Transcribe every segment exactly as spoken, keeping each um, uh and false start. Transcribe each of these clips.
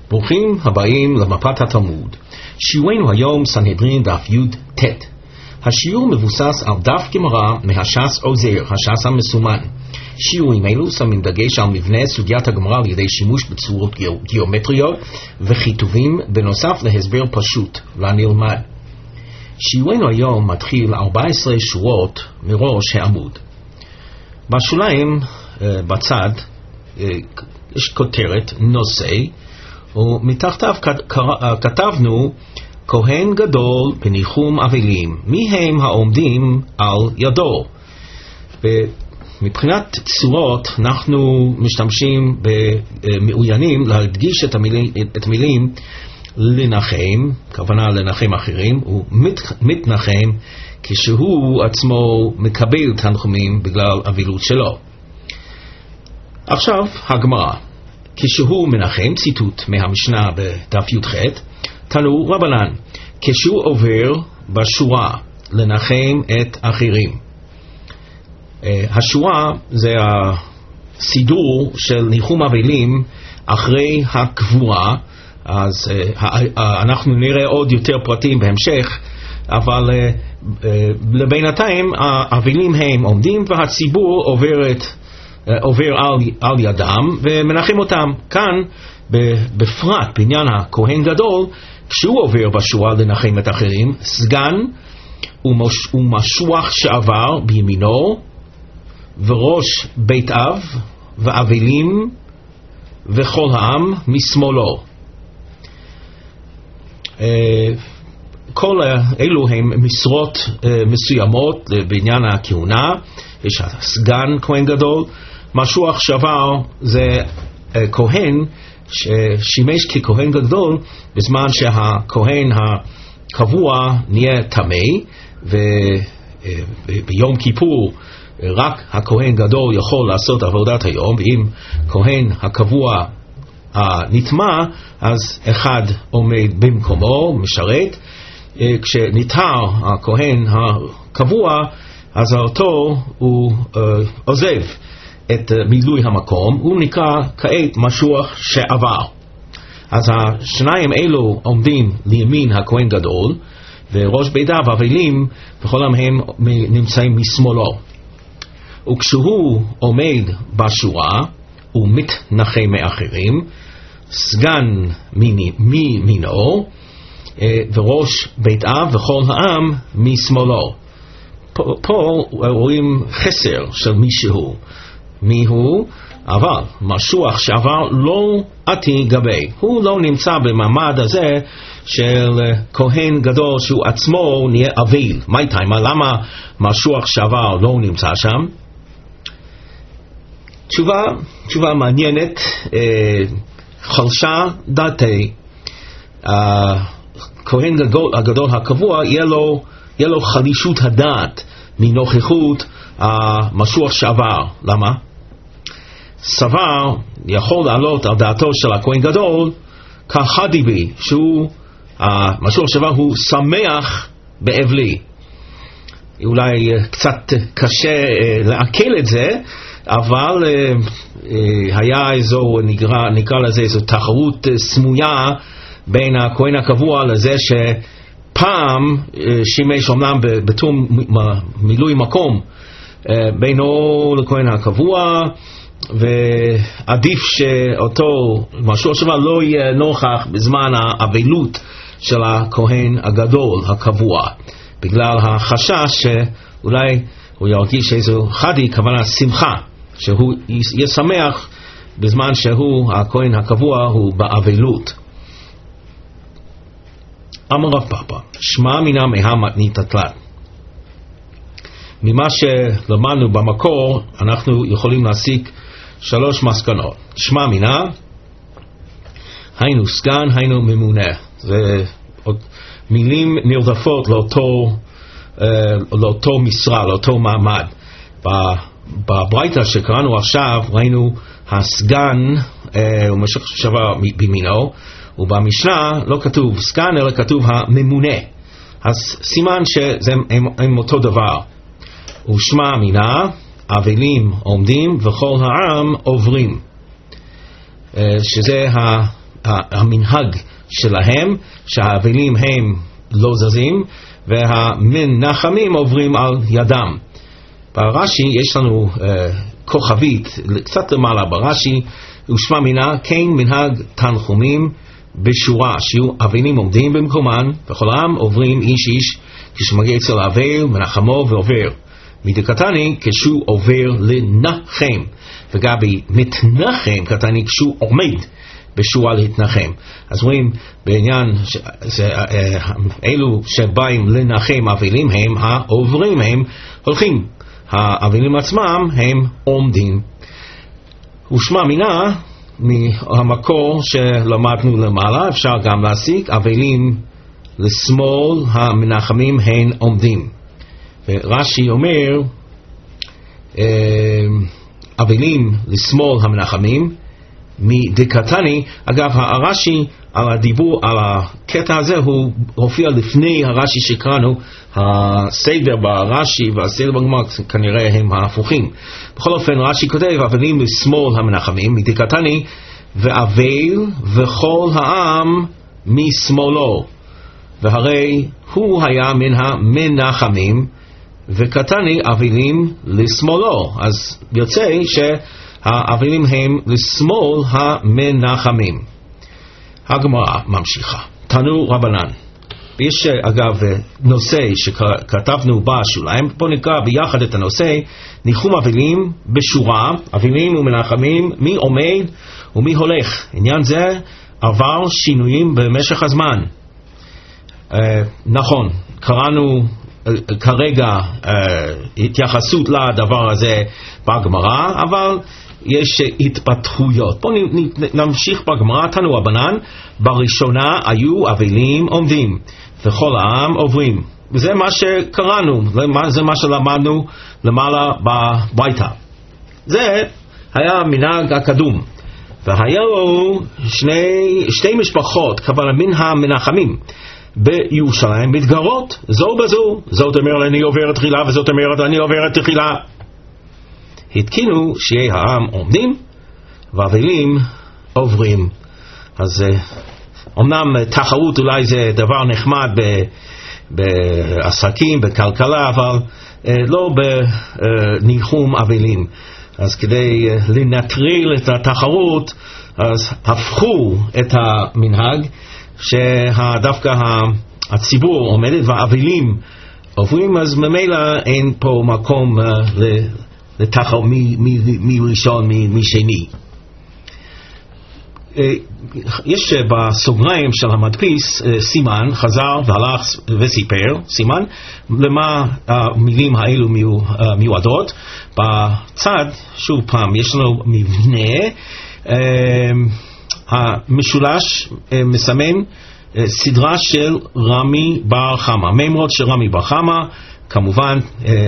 ברוכים הבאים למפת התלמוד. שיעורנו היום סנהדרין דף י"ט. השיעור מבוסס על דף גמרא מהש"ס עוזר, הש"ס המסומן. שיעורים אלו שמים דגש על מבנה סוגיית הגמרא על ידי שימוש בצורות גיאומטריות וכיתובים בנוסף להסבר פשוט לנלמד. שיעורנו היום מתחיל ארבע עשרה שורות מראש העמוד. בשוליים בצד יש כותרת נושא, ומתחתיו כתבנו כהן גדול בניחום אבלים, מי הם העומדים על ידו. מבחינת צורות אנחנו משתמשים במעוניינים להדגיש את המילים, את המילים לנחם, כוונה לנחם אחרים, ומתנחם כשהוא עצמו מקבל תנחומים בגלל אבילות שלו. עכשיו הגמרא, כשהוא מנחם, ציטוט מהמשנה בדף י"ח, תנו רבנן, כשהוא עובר בשורה לנחם את אחרים. השורה זה הסידור של ניחום אבלים אחרי הקבורה, אז אנחנו נראה עוד יותר פרטים בהמשך, אבל לבינתיים האבלים הם עומדים והציבור עוברת עובר על, על ידם ומנחם אותם. כאן בפרט בעניין הכהן גדול, כשהוא עובר בשורה לנחם את אחרים, סגן ומש, ומשוח שעבר בימינו וראש בית אב ואבלים וכל העם משמאלו. כל אלו הם משרות מסוימות בעניין הכהונה. יש סגן כהן גדול, משוח שעבר זה כהן ששימש ככהן גדול בזמן שהכהן הקבוע נהיה טמא, וביום כיפור רק הכהן גדול יכול לעשות עבודת היום, ואם כהן הקבוע נטמא אז אחד עומד במקומו, משרת. כשנטהר הכהן הקבוע אז אותו הוא uh, עוזב את uh, מילוי המקום, הוא נקרא כעת משוח שעבר. אז השניים אלו עומדים לימין הכהן גדול, וראש בית אב ואבלים וכל הם נמצאים משמאלו. וכשהוא עומד בשורה הוא מתנחם מאחרים, סגן מימינו וראש בית אב וכל העם משמאלו. פה, פה רואים חסר של מישהו. מיהו? אבל משוח שעבר לא עתי גבי. הוא לא נמצא במעמד הזה של כהן גדול שהוא עצמו נהיה אביל. מה איתה? למה משוח שעבר לא נמצא שם? תשובה, תשובה מעניינת. אה, חלשה דעתי. הכהן גדול, הגדול הקבוע יהיה לו יהיה לו חלישות הדעת מנוכחות המשוח שעבר. למה? סבר יכול לעלות על דעתו של הכהן גדול כחדיבי, שהוא המשוח שעבר הוא שמח באבלי. אולי קצת קשה לעכל את זה, אבל היה איזו, נקרא, נקרא לזה איזו תחרות סמויה בין הכהן הקבוע לזה ש פעם שימש אומנם בתום מילוי מקום בינו לכהן הקבוע, ועדיף שאותו משוח שעבר לא יהיה נוכח בזמן האבלות של הכהן הגדול הקבוע, בגלל החשש שאולי הוא ירגיש איזו חדי, כוונה שמחה, שהוא יהיה שמח בזמן שהוא הכהן הקבוע הוא באבלות. אמר רב פאפא, שמע מינה מהמתנית התלת. ממה שלמדנו במקור אנחנו יכולים להסיק שלוש מסקנות. שמע מינה, היינו סגן, היינו ממונה. זה מילים נרדפות לאותו, לאותו משרה, לאותו מעמד. בברייתא שקראנו עכשיו ראינו הסגן ומשוח שעבר בימינו, ובמשנה לא כתוב סגן אלא כתוב הממונה. אז סימן שזה הם, הם אותו דבר. ושמע מינה, אבלים עומדים וכל העם עוברים, שזה המנהג שלהם, שהאבלים הם לא זזים, והמנחמים עוברים על ידם. ברש"י יש לנו uh, כוכבית, קצת למעלה ברש"י, ושמע מינה, כן מנהג תנחומים בשורה, שיהיו אבלים עומדים במקומן, וכל העם עוברים איש איש, כשמגיע אצל האבל, מנחמו ועובר. מדקתני כשהוא עובר לנחם, וגבי מתנחם קטני כשהוא עומד בשורה להתנחם. אז רואים בעניין ש... זה, אלו שבאים לנחם אבלים הם העוברים, הם הולכים, האבלים עצמם הם עומדים. ושמע מינה מהמקור שלמדנו למעלה, אפשר גם להסיק אבלים לשמאל המנחמים הם עומדים. ורש"י אומר אבלים לשמאל המנחמים מדקתני. אגב, הרש"י על הדיבור על הקטע הזה הוא הופיע לפני הרש"י שקראנו. הסדר ברש"י והסדר בגמרא כנראה הם ההפוכים. בכל אופן רש"י כותב אבלים לשמאל המנחמים מדקתני, ואבל וכל העם משמאלו, והרי הוא היה מן המנחמים, וקטני אבלים לשמאלו. אז יוצא שהאבלים הם לשמאל המנחמים. הגמרא ממשיכה. תנו רבנן. יש אגב נושא שכתבנו בשוליים, בוא נקרא ביחד את הנושא. ניחום אבלים בשורה, אבלים ומנחמים, מי עומד ומי הולך. עניין זה עבר שינויים במשך הזמן. uh, נכון, קראנו כרגע uh, התייחסות לדבר הזה בגמרא, אבל יש התפתחויות. בואו נמשיך בגמרא. תנו רבנן, בראשונה היו אבלים עומדים וכל העם עוברים. וזה מה שקראנו, זה מה שלמדנו למעלה בביתה. זה היה המנהג הקדום. והיו שני, שתי משפחות, כוונה מן המנחמים בירושלים, מתגרות זו בזו. זאת אומרת אני עוברת תחילה וזאת אומרת אני עוברת תחילה. התקינו שיהיה העם עומדים ואבלים עוברים. אז אומנם תחרות אולי זה דבר נחמד בעסקים, בכלכלה, אבל לא בניחום אבלים. אז כדי לנטרל את התחרות, אז הפכו את המנהג שדווקא הציבור עומדת והאבלים עוברים, אז ממילא אין פה מקום לתחרות מי ראשון מי שני. יש בסוגריים של המדפיס סימן, חזר והלך וסיפר, סימן למה המילים האלו מיועדות. בצד, שוב פעם, יש לנו מבנה, המשולש מסמן סדרה של רמי בר חמה, מימרות של רמי בר חמה, כמובן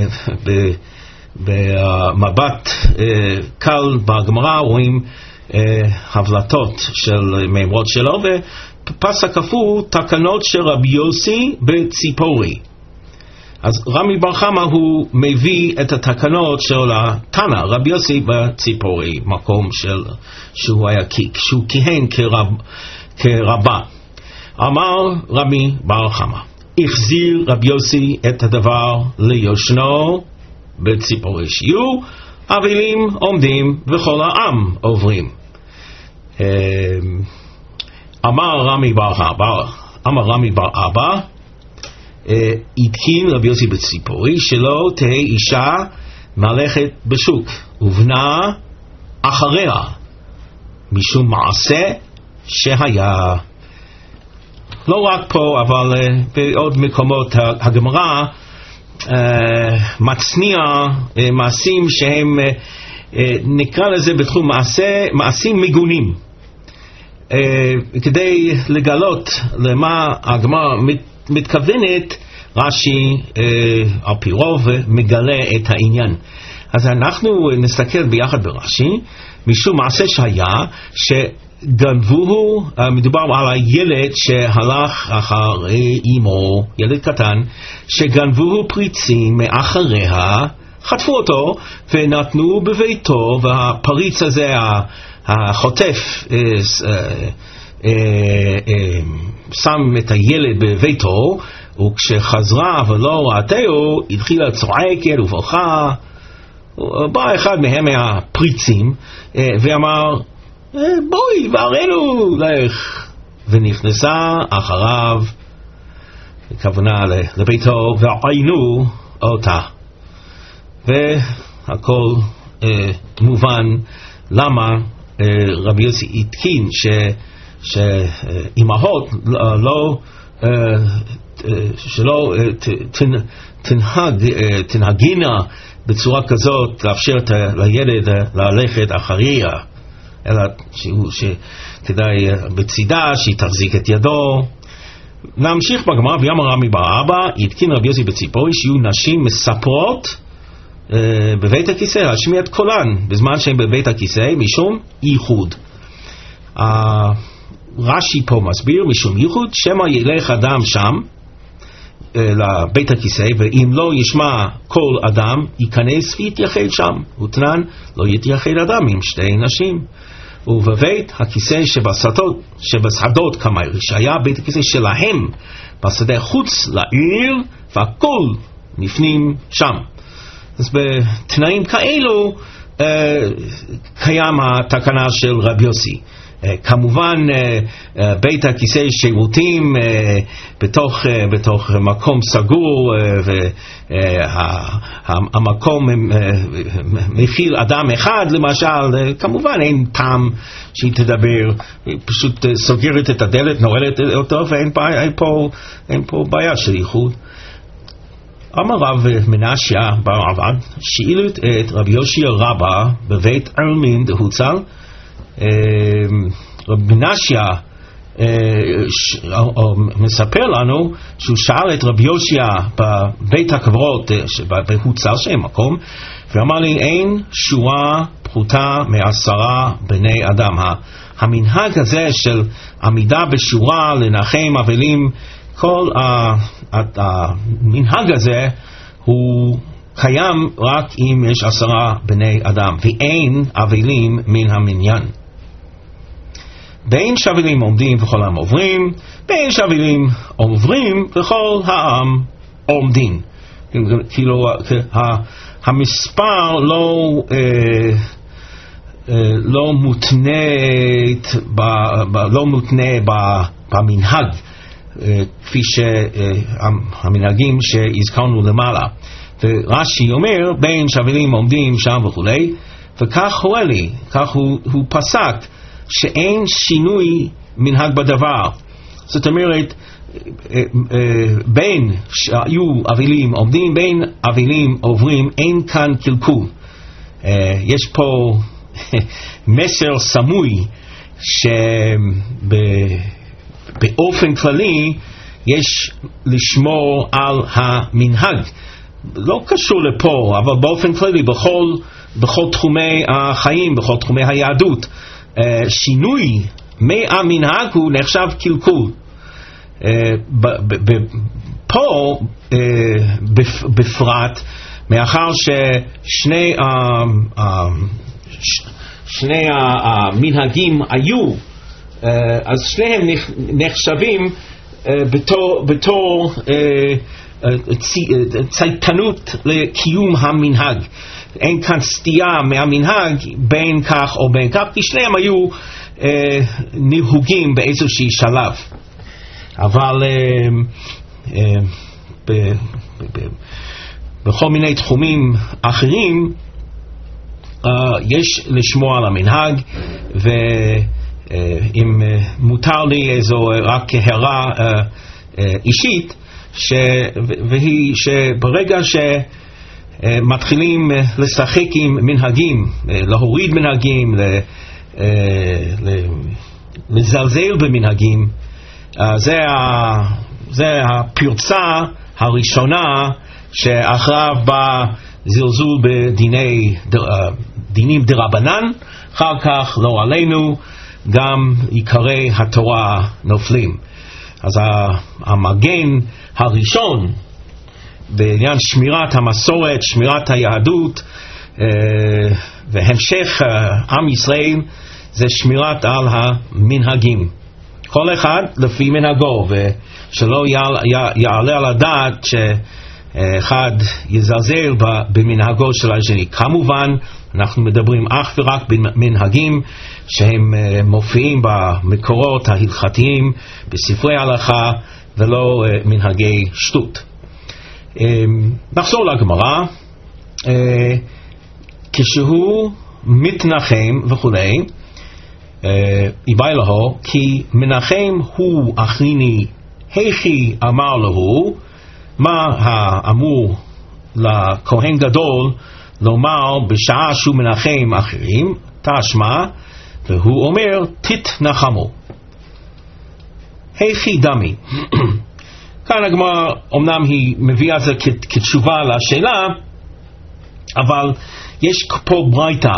במבט קל בגמרא רואים הבלטות של מימרות שלו, ופס הכפו תקנות של רבי יוסי בציפורי. אז רמי בר חמה הוא מביא את התקנות של התנא רבי יוסי בציפורי, מקום של שהוא היה שהוא כיהן כרב, כרבה. אמר רמי בר חמה, החזיר רבי יוסי את הדבר ליושנו בציפורי, שיהיו אבלים עומדים וכל העם עוברים. אמר רמי בר אבא, אמר רמי בר אבא, התקין רבי יוסי בציפורי שלא תהא אישה מלכת בשוק ובנה אחריה משום מעשה שהיה. לא רק פה אבל בעוד מקומות הגמרא מצניע מעשים שהם נקרא לזה בתחום מעשה, מעשים מגונים, כדי לגלות למה הגמרא מתכוונת. רש"י על פי רוב מגלה את העניין. אז אנחנו נסתכל ביחד ברש"י. משום מעשה שהיה שגנבוהו, מדובר על הילד שהלך אחרי אמו, ילד קטן, שגנבוהו פריצים מאחריה, חטפו אותו ונתנו בביתו, והפריץ הזה החוטף שם את הילד בביתו, וכשחזרה ולא ראתהו, התחילה צועקת ובוכה. בא אחד מהם מהפריצים ואמר, בואי וערנו לך, ונכנסה אחריו, הכוונה לביתו, ועיינו אותה. והכל אה, מובן למה אה, רבי יוסי התקין שאימהות לא, לא אה, שלא אה, תנ, תנהג, אה, תנהגינה בצורה כזאת לאפשר לילד ללכת אחריה, אלא שהוא, שכדאי בצידה שהיא תחזיק את ידו. נמשיך בגמרא, ויאמר רמי בר אבא, התקין רבי יוסי בציפורי שיהיו נשים מספרות uh, בבית הכיסא, להשמיע את קולן בזמן שהן בבית הכיסא, משום ייחוד. uh, רש"י פה מסביר, משום ייחוד, שמא ילך אדם שם uh, לבית הכיסא, ואם לא ישמע כל אדם ייכנס ויתייחד שם. ותנן, לא יתייחד אדם עם שתי נשים. ובבית הכיסא שבשדות, שבשדות כמר, שהיה בית הכיסא שלהם בשדה חוץ לעיר, והכל נפנים שם. אז בתנאים כאלו אה, קיים התקנה של רבי יוסי. אה, כמובן אה, אה, בית הכיסא שירותים אה, בתוך, אה, בתוך מקום סגור, אה, והמקום אה, אה, מכיל אדם אחד למשל, אה, כמובן אין טעם שהיא תדבר, פשוט אה, סוגרת את הדלת, נועלת אותו, ואין פה, אין פה, אין פה בעיה של ייחוד. אמר רב מנשיה בר עבד, שאילו את רבי יושע רבא בבית עלמין דהוצל. רב מנשיה מספר לנו שהוא שאל את רבי יושע בבית הקברות בהוצל שם מקום, ואמר לי, אין שורה פחותה מעשרה בני אדם. המנהג הזה של עמידה בשורה לנחם אבלים, כל המנהג הזה הוא קיים רק אם יש עשרה בני אדם, ואין אבלים מן המניין. בין שאבלים עומדים וכל העם עוברים, בין שאבלים עוברים וכל העם עומדים. כאילו המספר לא לא מותנית לא מותנה במנהג, כפי שהמנהגים שהזכרנו למעלה. ורש"י אומר, בין שאבלים עומדים שם וכולי, וכך הוא לי, כך הוא, הוא פסק שאין שינוי מנהג בדבר. זאת אומרת, בין שהיו אבלים עומדים, בין אבלים עוברים, אין כאן קלקול. יש פה מסר סמוי שבאופן כללי יש לשמור על המנהג. לא קשור לפה, אבל באופן כללי בכל, בכל תחומי החיים, בכל תחומי היהדות, שינוי מהמנהג הוא נחשב קלקול. פה בפרט, מאחר ששני שני המנהגים היו, אז שניהם נחשבים בתור, בתור צייתנות לקיום המנהג. אין כאן סטייה מהמנהג בין כך או בין כך, כי שניהם היו אה, נהוגים באיזושהי שלב. אבל אה, אה, ב, ב, ב, בכל מיני תחומים אחרים אה, יש לשמוע על המנהג, ואם אה, מותר לי איזו רק הערה אה, אה, אישית, ש, והיא שברגע ש מתחילים לשחק עם מנהגים, להוריד מנהגים, לזלזל במנהגים, זה זה הפרצה הראשונה שאחריו בא זלזול בדיני דינים דרבנן, אחר כך לא עלינו גם עיקרי התורה נופלים. אז המגן הראשון בעניין שמירת המסורת, שמירת היהדות והמשך עם ישראל, זה שמירת על המנהגים. כל אחד לפי מנהגו, ושלא יעלה על הדעת שאחד יזלזל במנהגו של השני. כמובן אנחנו מדברים אך ורק במנהגים שהם מופיעים במקורות ההלכתיים בספרי ההלכה, ולא מנהגי שטות. נחזור לגמרא. כשהוא מתנחם וכולי, איבאי לו, כי מנחם הוא אחריני, היכי אמר לו, מה האמור לכהן גדול לומר בשעה שהוא מנחם אחרים, תשמע, והוא אומר תתנחמו. היכי דמי. כאן הגמרא אמנם היא מביאה את זה כתשובה לשאלה, אבל יש פה ברייתא,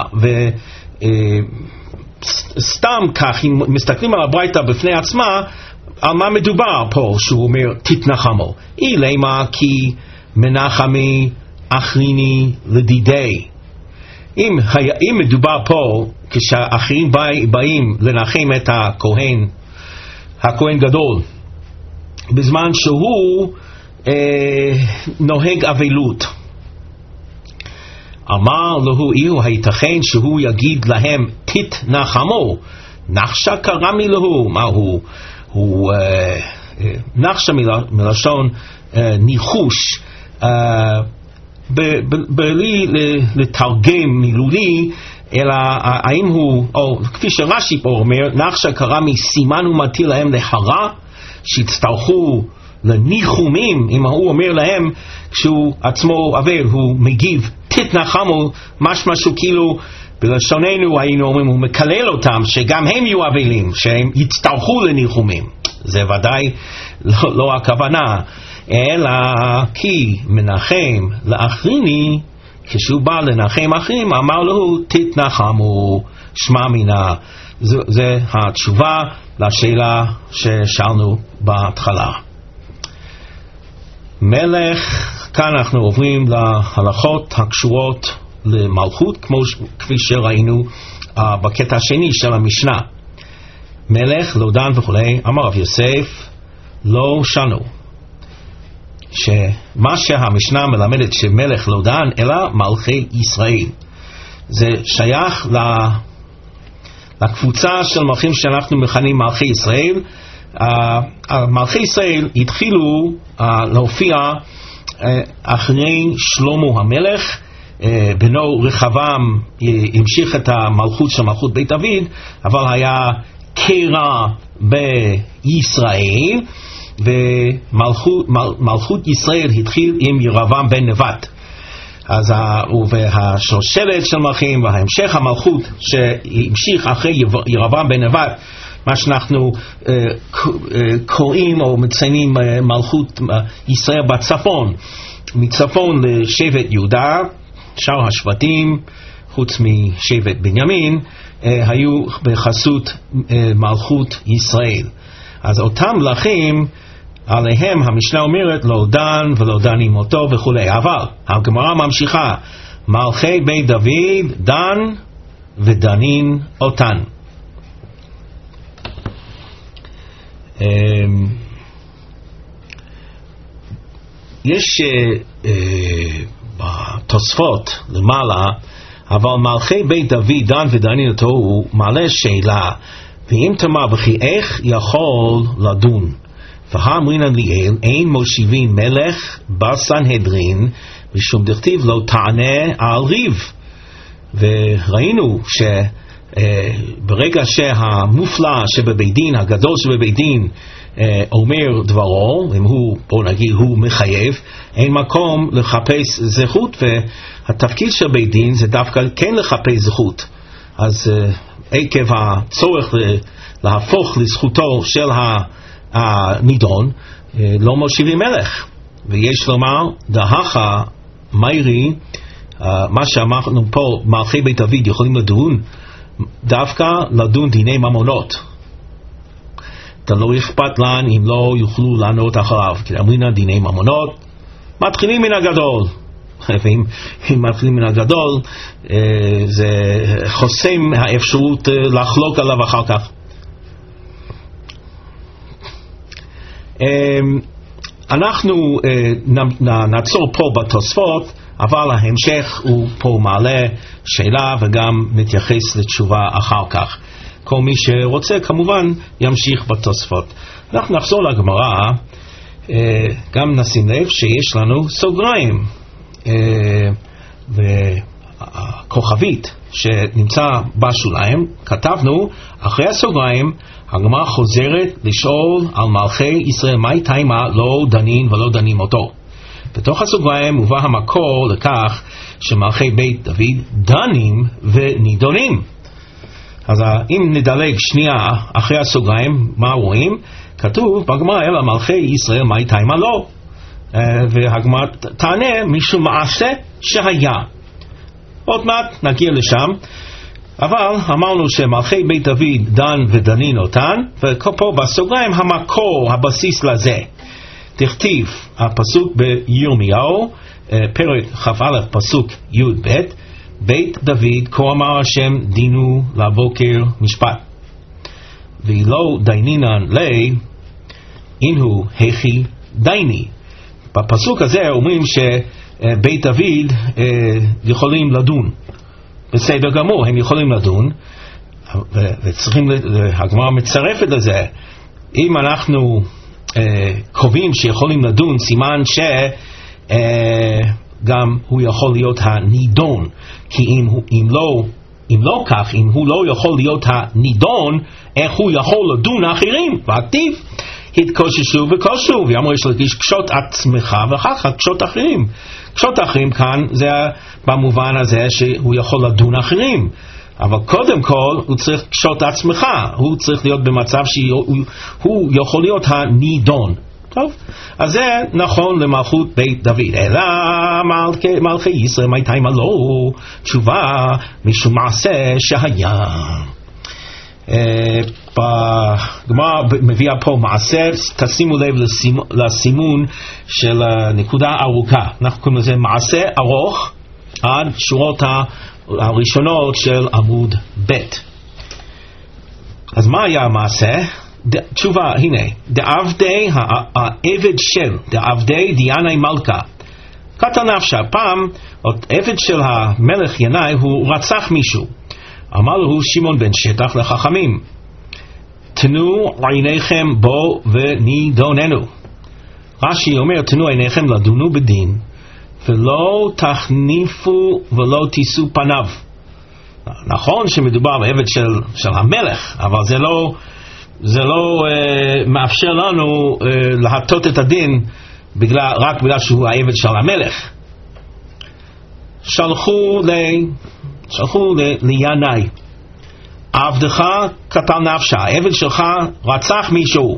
וסתם כך, אם מסתכלים על הברייתא בפני עצמה, על מה מדובר פה שהוא אומר תתנחמו? אי למה כי מנחמי אחריני לדידי. אם, אם מדובר פה כשאחרים באים לנחם את הכהן, הכהן גדול, בזמן שהוא אה, נוהג אבלות, אמר לו, איהו הייתכן שהוא יגיד להם תתנחמו, נחשה קרמי לו, מה הוא, הוא אה, נחשה מלשון אה, ניחוש, אה, בלי לתרגם מילולי, אלא האם הוא, או כפי שרש"י פה אומר, נחשה קרמי סימן ומטיל להם להרע, שהצטרכו לניחומים. אם הוא אומר להם כשהוא עצמו אבל, הוא מגיב תתנחמו, משמע שהוא כאילו בלשוננו היינו אומרים הוא מקלל אותם שגם הם יהיו אבלים, שהם יצטרכו לניחומים. זה ודאי לא, לא הכוונה, אלא כי מנחם לאחריני, כשהוא בא לנחם אחרים אמר לו תתנחמו, שמע מינה. זה, זה התשובה לשאלה ששאלנו בהתחלה. מלך, כאן אנחנו עוברים להלכות הקשורות למלכות, כמו כפי שראינו uh, בקטע השני של המשנה. מלך, לא דן וכולי, אמר רב יוסף, לא שנו. שמה שהמשנה מלמדת שמלך לא דן, אלא מלכי ישראל. זה שייך ל... לקבוצה של מלכים שאנחנו מכנים מלכי ישראל. Uh, מלכי ישראל התחילו uh, להופיע uh, אחרי שלמה המלך. uh, בנו רחבעם uh, המשיך את המלכות של מלכות בית דוד, אבל היה קרע בישראל, ומלכות מל, מלכות ישראל התחיל עם ירבעם בן נבט. אז והשושלת של מלכים וההמשך המלכות שהמשיך אחרי ירבעם בן נבט, מה שאנחנו uh, קוראים או מציינים uh, מלכות uh, ישראל בצפון, מצפון לשבט יהודה, שאר השבטים חוץ משבט בנימין uh, היו בחסות uh, מלכות ישראל. אז אותם מלכים עליהם המשנה אומרת לא דן ולא דנים אותו וכולי. אבל הגמרא ממשיכה, מלכי בית דוד דן ודנין אותן. יש בתוספות למעלה, אבל מלכי בית דוד דן ודנין אותו הוא מעלה שאלה, ואם תאמר וכי איך יכול לדון? והאמרינן ליאל, אין מושיבים מלך בסנהדרין, משום דכתיב לא תענה על ריב. וראינו שברגע שהמופלא שבבית דין, הגדול שבבית דין, אומר דברו, אם הוא, בוא נגיד, הוא מחייב, אין מקום לחפש זכות, והתפקיד של בית דין זה דווקא כן לחפש זכות. אז עקב הצורך להפוך לזכותו של הנידון, לא מושיבים מלך. ויש לומר, דהכה מיירי, מה שאמרנו פה, מלכי בית דוד יכולים לדון, דווקא לדון דיני ממונות. אתה לא אכפת לן אם לא יוכלו לענות אחריו, כי אמרינה דיני ממונות, מתחילים מן הגדול. ואם מתחילים מן הגדול, זה חוסם האפשרות לחלוק עליו אחר כך. אנחנו נעצור פה בתוספות, אבל ההמשך הוא פה מעלה שאלה וגם מתייחס לתשובה אחר כך. כל מי שרוצה כמובן ימשיך בתוספות. אנחנו נחזור לגמרא, גם נשים לב שיש לנו סוגריים וכוכבית שנמצא בשוליים. כתבנו אחרי הסוגריים, הגמרא חוזרת לשאול על מלכי ישראל מהי תימה לא דנין ולא דנים אותו. בתוך הסוגריים מובא המקור לכך שמלכי בית דוד דנים ונידונים. אז אם נדלג שנייה אחרי הסוגריים, מה רואים? כתוב בגמרא אלא מלכי ישראל מהי תימה לא, והגמרא תענה משום מעשה שהיה. עוד מעט נגיע לשם, אבל אמרנו שמלכי בית דוד דן ודנין אותן, ופה בסוגריים המקור, הבסיס לזה. תכתיב הפסוק בירמיהו, פרק כ"א פסוק י' ב', בית דוד כה אמר השם דינו לבוקר משפט, ואילו דיינינן לי אינהו הכי דייני. בפסוק הזה אומרים שבית דוד יכולים לדון, בסדר גמור, הם יכולים לדון, וצריכים, הגמרא מצרפת לזה, אם אנחנו קובעים שיכולים לדון, סימן שגם הוא יכול להיות הנידון, כי אם, אם, לא, אם לא כך, אם הוא לא יכול להיות הנידון, איך הוא יכול לדון אחרים? ועתיב התקוששו וקושו, ואמרו יש להגיש קשות עצמך ואחר כך קשות אחרים. קשות אחרים כאן זה במובן הזה שהוא יכול לדון אחרים, אבל קודם כל הוא צריך קשות עצמך, הוא צריך להיות במצב שהוא יכול להיות הנידון. טוב, אז זה נכון למלכות בית דוד. אלא מלכי, מלכי ישראל מהי תימה לא, תשובה משום מעשה שהיה. בגמרא מביאה פה מעשר, תשימו לב לסימון של נקודה ארוכה, אנחנו קוראים לזה מעשה ארוך עד שורות הראשונות של עמוד ב'. אז מה היה המעשה? תשובה, הנה, דעבדי העבד של, דעבדי דיאני מלכה קטן נפשה. פעם עבד של המלך ינאי הוא רצח מישהו, אמר לו שמעון בן שטח לחכמים, תנו עיניכם בו ונידוננו. רש"י אומר תנו עיניכם לדונו בדין ולא תחניפו ולא תישאו פניו. נכון שמדובר בעבד של, של המלך, אבל זה לא, זה לא אה, מאפשר לנו אה, להטות את הדין בגלל, רק בגלל שהוא העבד של המלך. שלחו ל... שלחו לינאי, עבדך קטל נפשה, העבד שלך רצח מישהו.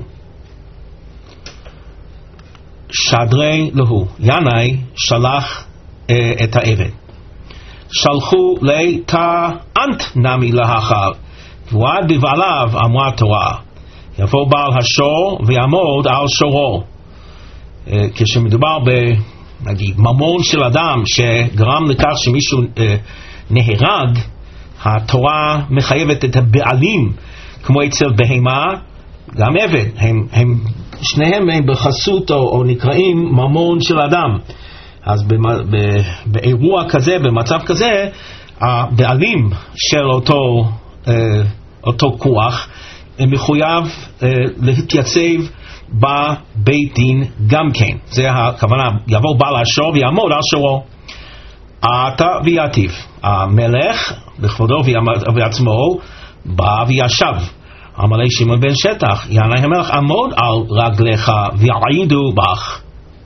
שדרי להו, ינאי שלח אה, את העבד. שלחו לתענת נמי להחר, ועד בבעליו אמרה התורה, יבוא בעל השור ויעמוד על שורו. אה, כשמדובר בנגיד ממון של אדם שגרם לכך שמישהו אה, נהרג, התורה מחייבת את הבעלים, כמו אצל בהמה, גם עבד, הם, הם, שניהם הם בחסות או, או נקראים ממון של אדם. אז באירוע כזה, במצב כזה, הבעלים של אותו, אותו כוח מחויב להתייצב בבית דין גם כן. זה הכוונה, יבוא בעל השור ויעמוד על שורו. עתה ויעטיב, המלך בכבודו ועצמו בא וישב. אמר לי שמעון בן שטח, ינאי המלך עמוד על רגליך ויעידו בך.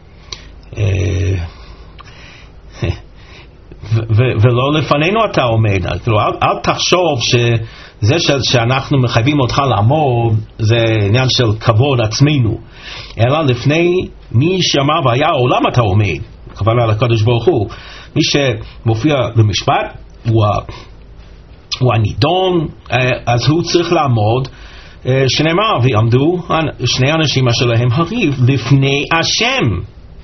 ולא לפנינו אתה עומד. אל תחשוב שזה שאנחנו מחייבים אותך לעמוד זה עניין של כבוד עצמנו, אלא לפני מי שאמר והיה העולם אתה עומד, הכוונה לקדוש ברוך הוא. מי שמופיע במשפט הוא, הוא הנידון, אז הוא צריך לעמוד, שנאמר ויעמדו שני אנשים אשר להם הריב לפני השם.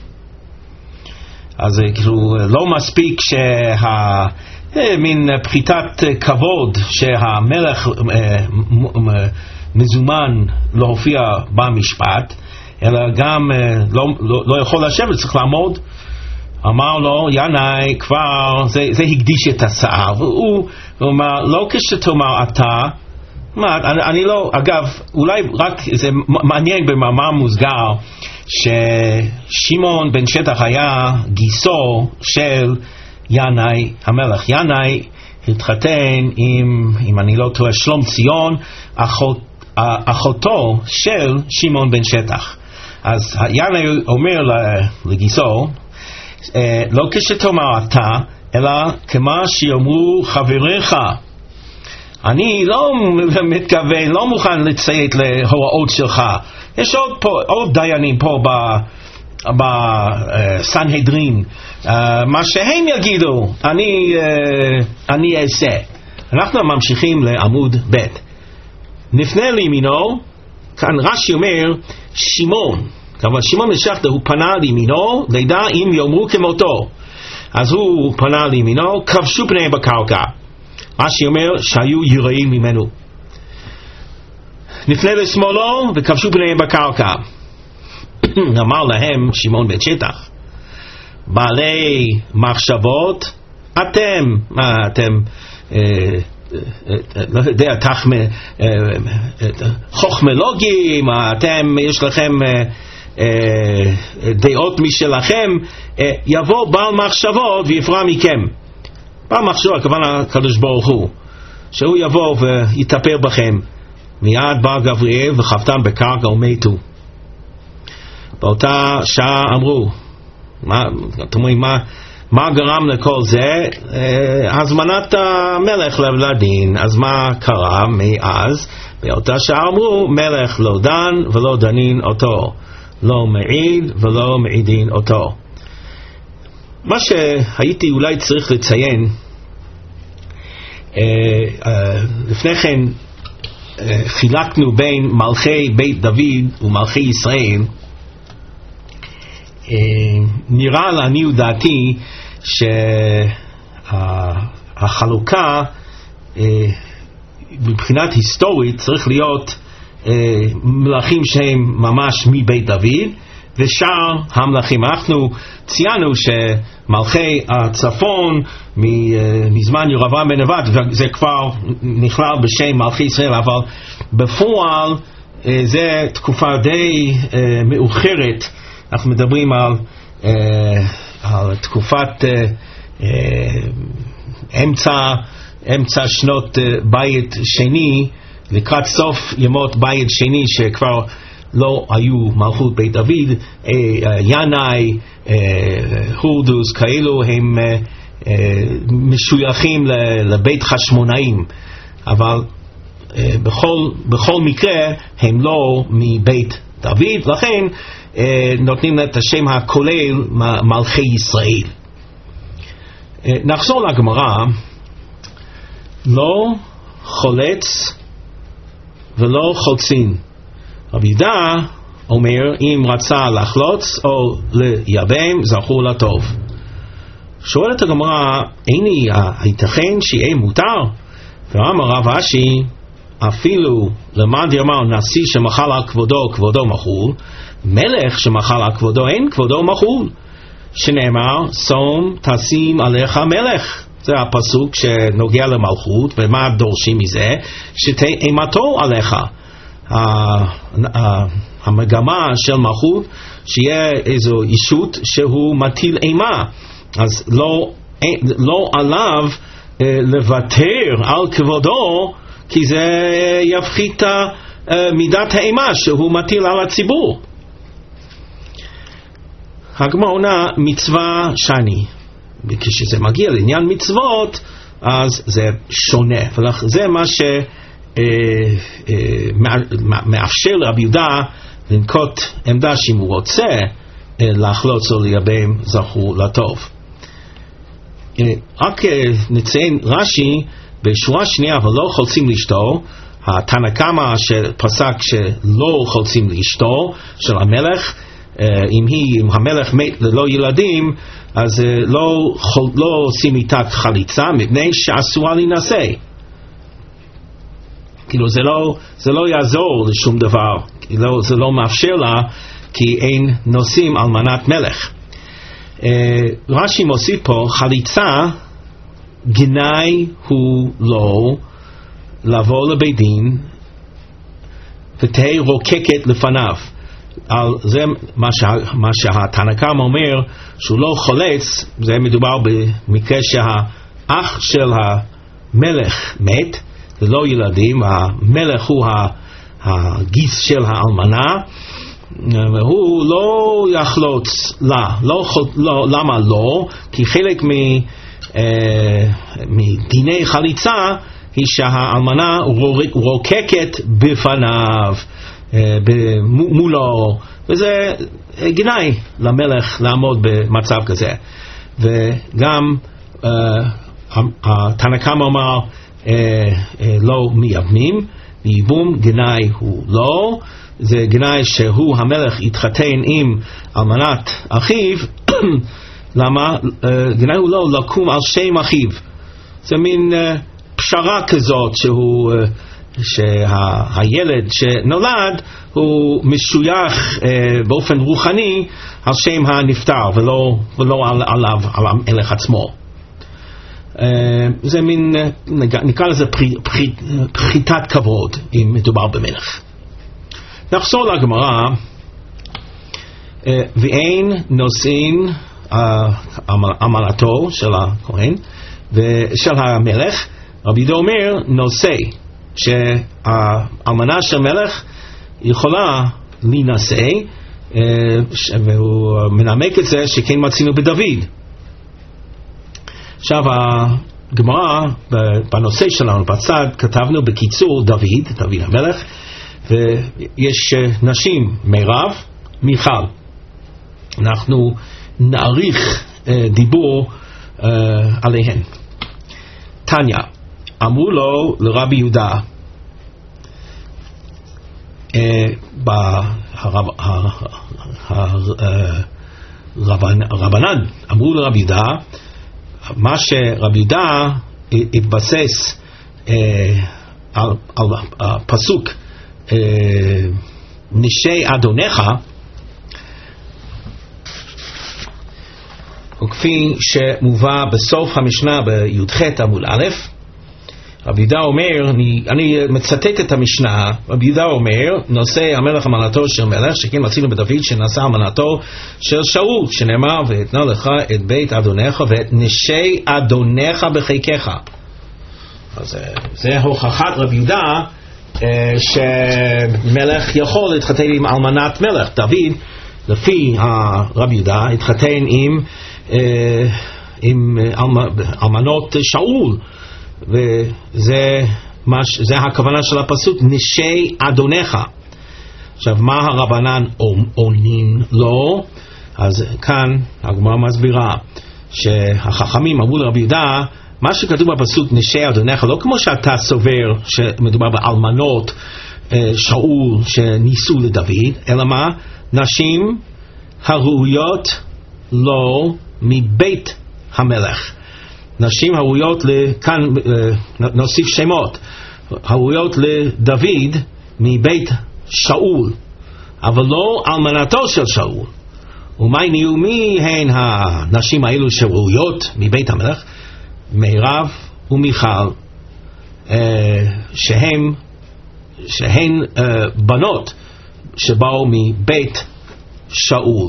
אז כאילו לא מספיק שה מין פחיתת כבוד שהמלך מזומן להופיע במשפט, אלא גם לא, לא, לא יכול לשבת, צריך לעמוד. אמר לו, ינאי, כבר, זה, זה הקדיש את השיער. והוא אומר, לא כשתאמר אתה, מה, אני, אני לא, אגב, אולי רק, זה מעניין במאמר מוסגר, ששמעון בן שטח היה גיסו של ינאי המלך. ינאי התחתן עם, אם אני לא טועה, שלום ציון, אחות, אחותו של שמעון בן שטח. אז ינאי אומר לגיסו, לא כשתאמר אתה, אלא כמה שיאמרו חבריך. אני לא מתכוון, לא מוכן לציית להוראות שלך. יש עוד, פה, עוד דיינים פה בסנהדרין. Uh, מה שהם יגידו, אני, uh, אני אעשה. אנחנו ממשיכים לעמוד ב'. נפנה לימינו, כאן רש"י אומר, שמעון. אבל שמעון בן שטח הוא פנה לימינו, לידע אם יאמרו כמותו. אז הוא פנה לימינו, כבשו פניהם בקרקע. רש"י אומר שהיו יראים ממנו. נפנה לשמאלו וכבשו פניהם בקרקע. אמר להם שמעון בן שטח, בעלי מחשבות, אתם, מה אתם, אה, אה, לא יודע, אה, חוכמולוגים, אתם, יש לכם אה, אה, דעות משלכם, אה, יבוא בעל מחשבות ויפרע מכם. בעל מחשבות, הכוונה הקדוש ברוך הוא, שהוא יבוא ויטפל בכם. מיד בא גבריאל וחפתם בקרקע ומתו. באותה שעה אמרו, מה, אתם אומרים, מה, מה גרם לכל זה? אה, הזמנת המלך לדין. אז מה קרה מאז? באותה שעה אמרו, מלך לא דן ולא דנין אותו, לא מעיד ולא מעידין אותו. מה שהייתי אולי צריך לציין, אה, אה, לפני כן אה, חילקנו בין מלכי בית דוד ומלכי ישראל. נראה לעניות דעתי שהחלוקה מבחינת היסטורית צריך להיות מלכים שהם ממש מבית דוד ושאר המלכים. אנחנו ציינו שמלכי הצפון מזמן ירבעם בן נבט, זה כבר נכלל בשם מלכי ישראל, אבל בפועל זה תקופה די מאוחרת. אנחנו מדברים על, אה, על תקופת אה, אה, אמצע, אמצע שנות אה, בית שני, לקראת סוף ימות בית שני, שכבר לא היו מלכות בית דוד. אה, אה, ינאי, אה, הורדוס, כאלו הם אה, אה, משויכים לבית חשמונאים, אבל אה, בכל, בכל מקרה הם לא מבית דוד, לכן נותנים את השם הכולל מלכי ישראל. נחזור לגמרא. לא חולץ ולא חולצין. רבי יהודה אומר, אם רצה לחלוץ או לייבם, זכור לטוב. שואלת הגמרא, איני הייתכן שיהיה מותר? ואמר רב אשי, אפילו למד יאמר נשיא שמחל על כבודו, כבודו מחול, מלך שמחל על כבודו, אין כבודו מחול. שנאמר, שום תשים עליך מלך. זה הפסוק שנוגע למלכות, ומה דורשים מזה? שתהיה אימתו עליך. המגמה של מלכות, שיהיה איזו אישות שהוא מטיל אימה. אז לא, לא עליו לוותר על כבודו, כי זה יפחית מידת האימה שהוא מטיל על הציבור. הגמרא עונה מצווה שני. וכשזה מגיע לעניין מצוות, אז זה שונה. וזה מה שמאפשר לרבי יהודה לנקוט עמדה שאם הוא רוצה לחלוץ או לייבם, זכור לטוב. רק נציין רש"י בשורה שנייה, ולא חולצים לאשתו, התנא קמא שפסק שלא חולצים לאשתו של המלך, אם היא, אם המלך מת ללא ילדים, אז לא, לא עושים איתה חליצה, מפני שאסורה להינשא. כאילו זה לא, זה לא יעזור לשום דבר, לא, זה לא מאפשר לה, כי אין נושאים אלמנת מלך. רש"י מוסיף פה, חליצה גנאי הוא לא לבוא לבית דין ותהי רוקקת לפניו. על זה מה, שה, מה שהתנא קמא אומר, שהוא לא חולץ. זה מדובר במקרה שהאח של המלך מת, זה לא ילדים, המלך הוא הגיס של האלמנה, והוא לא יחלוץ לה. לא, לא, למה לא? כי חלק מ, אה, מדיני חליצה היא שהאלמנה רוקקת בפניו, אה, מולו, וזה גנאי למלך לעמוד במצב כזה. וגם אה, התנא קמא אומר אה, אה, לא מייבמים, ייבום גנאי הוא לא, זה גנאי שהוא המלך יתחתן עם אלמנת אחיו. למה? גנאי הוא לא לקום על שם אחיו. זה מין פשרה כזאת שהוא, שהילד שנולד הוא משוייך באופן רוחני על שם הנפטר ולא, ולא על, עליו, על המלך עצמו. זה מין, נקרא לזה פחיתת כבוד אם מדובר במלך. נחזור לגמרא. ואין נושאים אמנתו של הכהן ושל המלך. רבי יהודה אומר נושא שהאמנה של מלך יכולה להינשא, והוא מנמק את זה שכן מצינו בדוד. עכשיו הגמרא בנושא שלנו בצד כתבנו בקיצור דוד, דוד המלך, ויש נשים מירב, מיכל. אנחנו נעריך דיבור עליהן. תניא, אמרו לו לרבי יהודה, הרבנן אמרו לרבי יהודה, מה שרבי יהודה התבסס על פסוק נשי אדונך, וכפי שמובא בסוף המשנה בי"ח עמוד א', רבי יהודה אומר, אני, אני מצטט את המשנה, רבי יהודה אומר, נושא המלך אמנתו של מלך, שכן מצינו בדוד שנשא אמנתו של שאול, שנאמר, ואתנה לך את בית אדונך ואת נשי אדונך בחיקך. אז זה הוכחת רבי יהודה שמלך יכול להתחתן עם אלמנת מלך. דוד, לפי רבי יהודה, התחתן עם עם אלמנות שאול, וזה זה הכוונה של הפסוק נשי אדונך. עכשיו מה הרבנן עונים לו? אז כאן הגמרא מסבירה שהחכמים אמרו לרבי יהודה, מה שכתוב בפסוק נשי אדונך, לא כמו שאתה סובר שמדובר באלמנות שאול שניסו לדוד, אלא מה? נשים הראויות לו מבית המלך. נשים הראויות, כאן נוסיף שמות, הראויות לדוד מבית שאול, אבל לא אלמנתו של שאול. ומי נהיו מי הן הנשים האלו שראויות מבית המלך? מירב ומיכל, שהן, שהן בנות שבאו מבית שאול.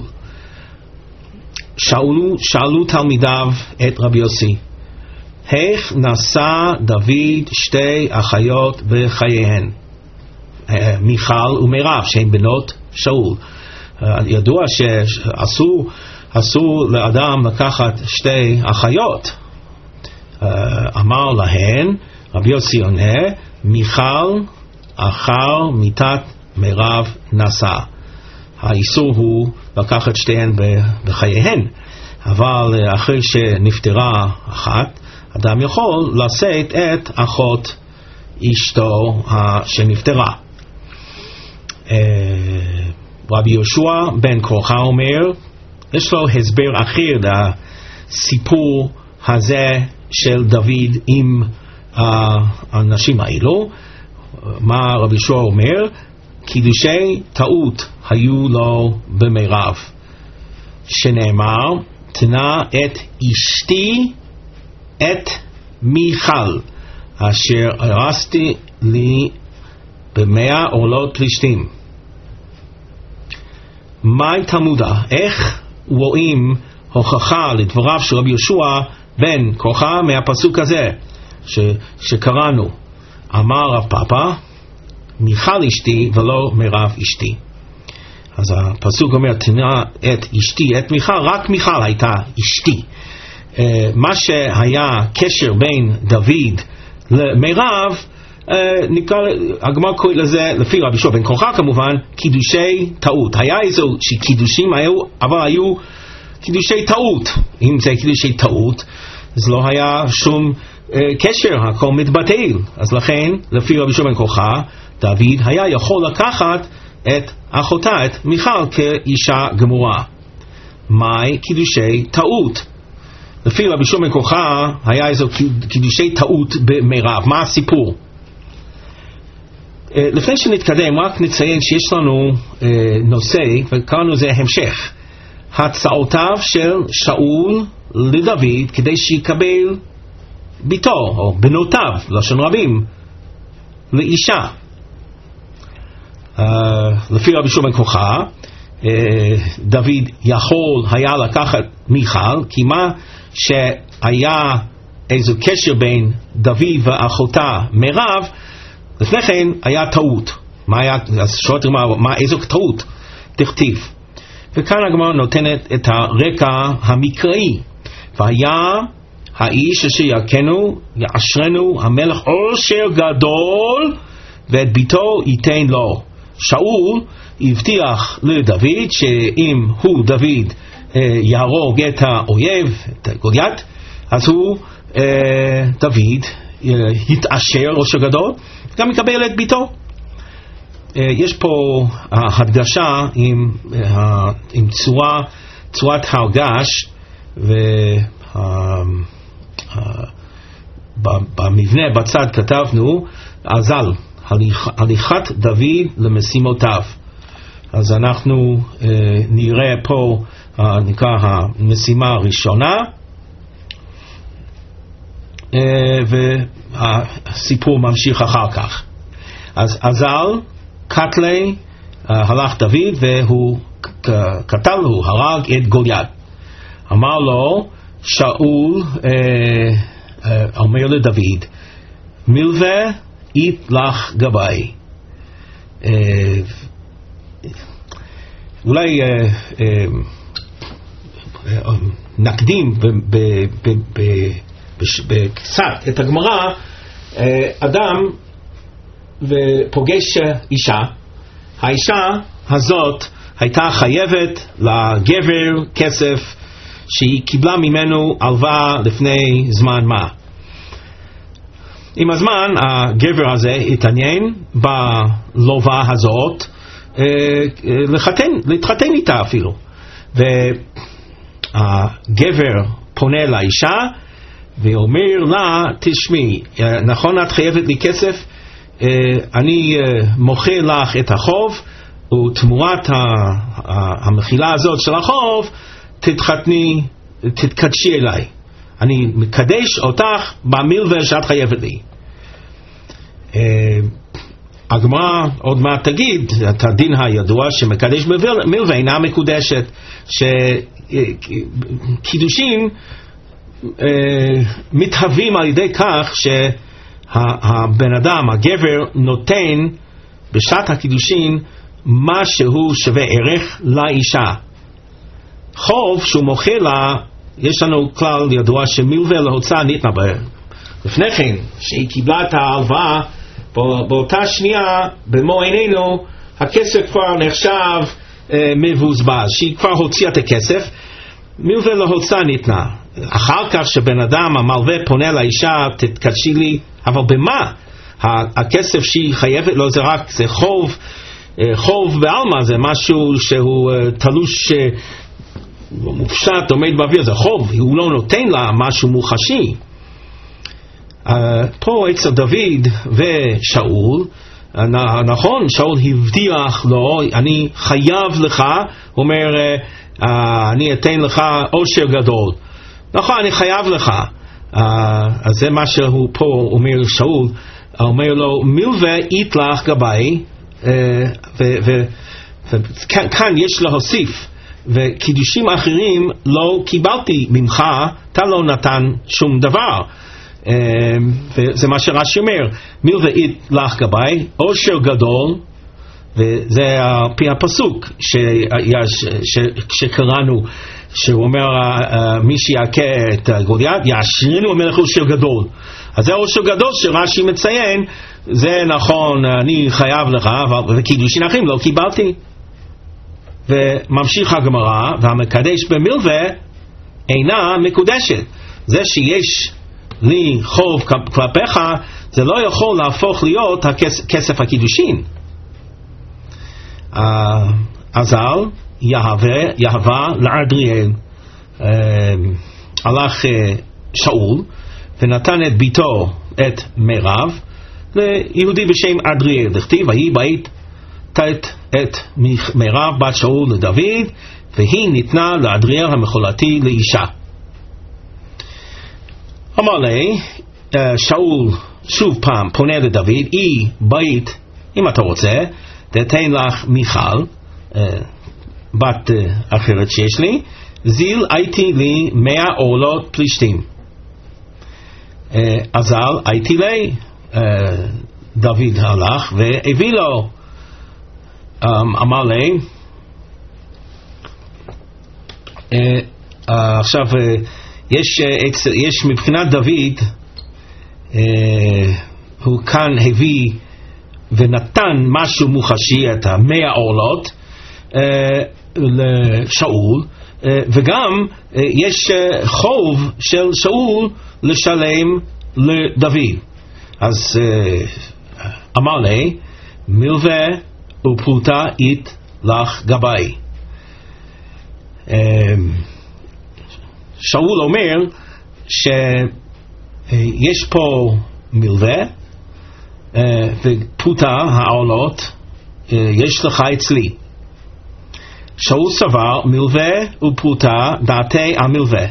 שאלו, שאלו תלמידיו את רבי יוסי, איך נשא דוד שתי אחיות בחייהן, מיכל ומירב, שהן בנות שאול? ידוע שאסור אסור לאדם לקחת שתי אחיות. אמר להן, רבי יוסי עונה, מיכל אחר מיתת מירב נשא. האיסור הוא לקחת שתיהן בחייהן, אבל אחרי שנפטרה אחת, אדם יכול לשאת את אחות אשתו שנפטרה. רבי יהושע בן כרוכה אומר, יש לו הסבר אחר לסיפור הזה של דוד עם האנשים האלו. מה רבי יהושע אומר? קידושי טעות היו לו במירב, שנאמר, תנה את אשתי את מיכל, אשר הרסתי לי במאה עולות פלישתים. מהי תלמודה? איך רואים הוכחה לדבריו של רבי יהושע בן קורחה מהפסוק הזה ש, שקראנו? אמר רב פאפא, מיכל אשתי ולא מירב אשתי. אז הפסוק אומר, תנה את אשתי את מיכל, רק מיכל הייתה אשתי. uh, מה שהיה קשר בין דוד למירב, uh, נקרא, הגמרא קורא לזה, לפי רבי יהושע בן קורחה כמובן, קידושי טעות. היה איזו שקידושים היו, אבל היו קידושי טעות. אם זה קידושי טעות, אז לא היה שום uh, קשר, הכל מתבטל. אז לכן, לפי רבי יהושע בן קורחה, דוד היה יכול לקחת את אחותה, את מיכל, כאישה גמורה. מהי קידושי טעות? לפי רבי יהושע בן קורחה היה איזו קידושי טעות במירב. מה הסיפור? לפני שנתקדם, רק נציין שיש לנו נושא, וקראנו זה המשך, הצעותיו של שאול לדוד כדי שיקבל ביתו או בנותיו, לשון רבים, לאישה. Uh, לפי רבי יהושע בן קורחה, uh, דוד יכול היה לקחת מיכל, כי מה שהיה איזה קשר בין דוד ואחותה מירב, לפני כן היה טעות. מה היה? אז שואלת מה, מה איזו טעות? תכתיב. וכאן הגמרא נותנת את הרקע המקראי. והיה האיש אשר יכנו יעשרנו המלך עושר גדול ואת ביתו ייתן לו. שאול הבטיח לדוד שאם הוא דוד אה, יהרוג את האויב, את גוליית, אז הוא אה, דוד אה, יתעשר עושר גדול, גם יקבל את ביתו. אה, יש פה הדגשה עם, אה, עם צורה, צורת הרגש, ובמבנה בצד כתבנו אזל, הליכת דוד למשימותיו. אז אנחנו אה, נראה פה אה, נקרא המשימה הראשונה, אה, והסיפור ממשיך אחר כך. אז אזל קטלי אה, הלך דוד והוא קטל, הוא הרג את גוליית. אמר לו שאול, אה, אה, אומר לדוד, מלווה אית לך גבי. אולי נקדים בקצת את הגמרא. אדם ופוגש אישה, האישה הזאת הייתה חייבת לגבר כסף שהיא קיבלה ממנו הלוואה לפני זמן מה. עם הזמן הגבר הזה התעניין בלווה הזאת, לחתן, להתחתן איתה אפילו. והגבר פונה לאישה ואומר לה, תשמעי, נכון את חייבת לי כסף, אני מוכר לך את החוב, ותמורת המחילה הזאת של החוב תתחתני, תתקדשי אליי. אני מקדש אותך במלווה שאת חייבת לי. הגמרא עוד מעט תגיד את הדין הידוע שמקדש מלווה אינה מקודשת, שקידושים מתהווים על ידי כך שהבן אדם, הגבר, נותן בשעת הקידושין משהו שווה ערך לאישה. חוב שהוא מוכר לה, יש לנו כלל ידוע שמלווה להוצאה ניתנה בה. לפני כן, שהיא קיבלה את ההלוואה, באותה שנייה, במו עינינו, הכסף כבר נחשב אה, מבוזבז. שהיא כבר הוציאה את הכסף, מלווה להוצאה ניתנה. אחר כך שבן אדם, המלווה, פונה לאישה, תתקדשי לי, אבל במה? הכסף שהיא חייבת לו זה רק, זה חוב, אה, חוב בעלמא, זה משהו שהוא אה, תלוש... אה, מופשט, עומד באוויר, זה חוב, הוא לא נותן לה משהו מוחשי. Uh, פה אצל דוד ושאול, uh, נכון, שאול הבטיח לו, אני חייב לך, הוא אומר, אני אתן לך עושר גדול. נכון, אני חייב לך. אז זה מה שהוא פה אומר שאול, אומר לו, מלווה יתלך גבי, וכאן יש להוסיף, וקידושים אחרים לא קיבלתי ממך, אתה לא נתן שום דבר. וזה מה שרש"י אומר, מלווה יתלך גבי, עושר גדול, וזה על פי הפסוק שקראנו, שהוא אומר מי שיכה את גוליית יעשירנו המלך עושר גדול. אז זה עושר גדול שרש"י מציין, זה נכון, אני חייב לך, וקידושין אחרים לא קיבלתי. וממשיך הגמרא, והמקדש במלווה אינה מקודשת. זה שיש לי חוב כלפיך, זה לא יכול להפוך להיות כסף הקידושין. אזל יהווה, יהווה לאדריאל. הלך שאול ונתן את ביתו, את מירב, ליהודי בשם אדריאל. דכתיב, ויהי בעת תת את מירב בת שאול לדוד, והיא ניתנה לאדריאל המחולתי לאישה. אמר לי, שאול שוב פעם פונה לדוד, היא בית, אם אתה רוצה, תתן לך מיכל, בת אחרת שיש לי, זיל הייתי לי מאה עולות פלישתים. אזל הייתי לי, דוד הלך והביא לו, אמר לי, עכשיו יש, יש מבחינת דוד, הוא כאן הביא ונתן משהו מוחשי, את המאה עולות לשאול, וגם יש חוב של שאול לשלם לדוד. אז אמר לי, מלווה ופרוטה ית לך גבי. שאול אומר שיש פה מלווה ופרוטה, העולות, יש לך אצלי. שאול סבר מלווה ופרוטה דעתי המלווה.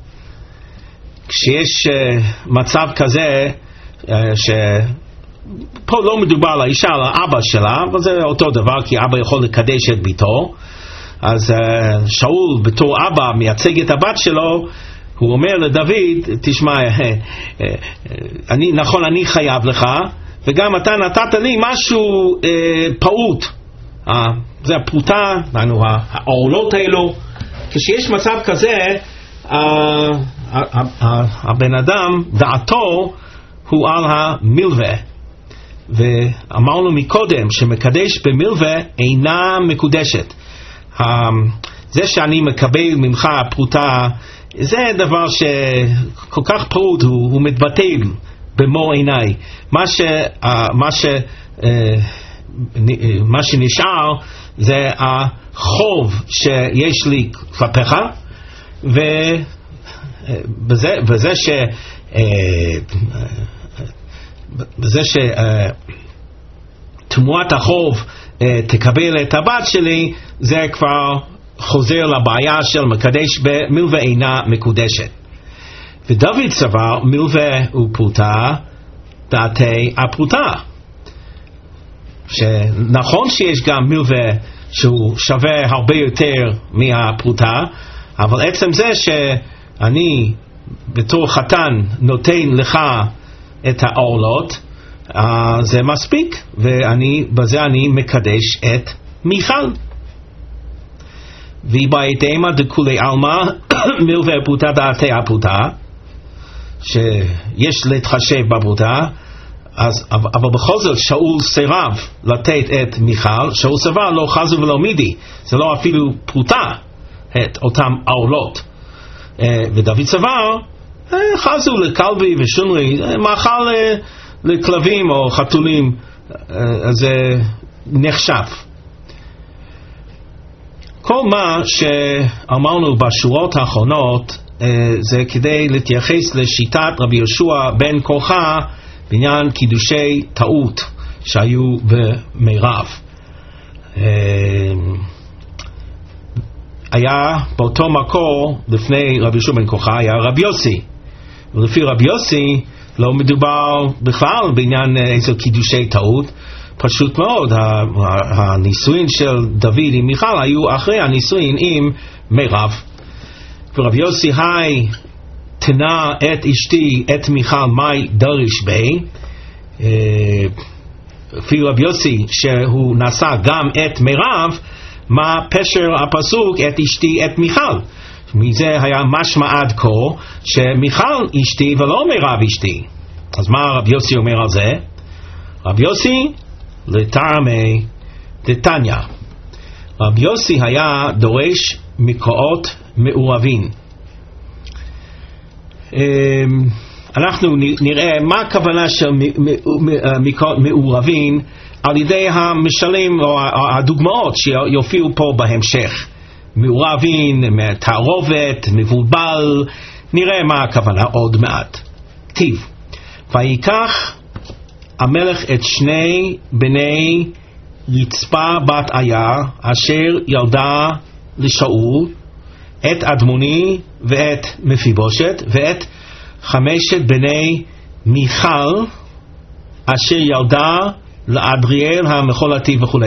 כשיש מצב כזה שפה לא מדובר על האישה, על האבא שלה, אבל זה אותו דבר, כי אבא יכול לקדש את ביתו. אז שאול בתור אבא מייצג את הבת שלו, הוא אומר לדוד, תשמע, אני, נכון, אני חייב לך, וגם אתה נתת לי משהו אה, פעוט. אה, זה הפרוטה, העולות האלו. כשיש מצב כזה, אה, הבן אדם, דעתו הוא על המלווה. ואמרנו מקודם שמקדש במלווה אינה מקודשת. זה שאני מקבל ממך פרוטה, זה דבר שכל כך פעוט, הוא, הוא מתבטל במו עיניי. מה ש, מה ש, מה שנשאר זה החוב שיש לי כלפיך, ובזה, בזה ש, בזה ש, תמורת החוב תקבל את הבת שלי, זה כבר חוזר לבעיה של מקדש במלווה אינה מקודשת. ודוד סבר מלווה ופרוטה דעתי הפרוטה. שנכון שיש גם מלווה שהוא שווה הרבה יותר מהפרוטה, אבל עצם זה שאני בתור חתן נותן לך את העולות, זה מספיק, ובזה אני מקדש את מיכל. ויבאית אימה דכולי עלמא מלווה פרוטה דעתי הפרוטה, שיש להתחשב בפרוטה. אז, אבל בכל זאת שאול סירב לתת את מיכל. שאול סבר לא חזו ולא מידי, זה לא אפילו פרוטה, את אותם עולות. ודוד סבר חזו לכלבי ושונרי, מאכל לכלבים או חתולים, זה נחשב. כל מה שאמרנו בשורות האחרונות זה כדי להתייחס לשיטת רבי יהושע בן קורחה בעניין קידושי טעות, שהיו במירב. היה באותו מקור לפני רבי יהושע בן קורחה היה רבי יוסי, ולפי רבי יוסי לא מדובר בכלל בעניין איזה קידושי טעות, פשוט מאוד הנישואין של דוד עם מיכל היו אחרי הנישואין עם מירב. ורבי יוסי היי תנה את אשתי את מיכל מי דריש בי, לפי רבי יוסי שהוא נשא גם את מירב, מה פשר הפסוק את אשתי את מיכל? מזה היה משמע עד כה שמיכל אשתי ולא מירב אשתי. אז מה רבי יוסי אומר על זה? רבי יוסי לטעמי דתניא, רבי יוסי היה דורש מקראות מעורבים. אנחנו נראה מה הכוונה של מקראות מעורבים על ידי המשלים או הדוגמאות שיופיעו פה בהמשך. מעורבים, תערובת, מבולבל, נראה מה הכוונה עוד מעט. טיב, ויקח המלך את שני בני רצפה בת איה אשר ילדה לשאול, את אדמוני ואת מפיבושת, ואת חמשת בני מיכל אשר ילדה לאדריאל המחולתי וכו'.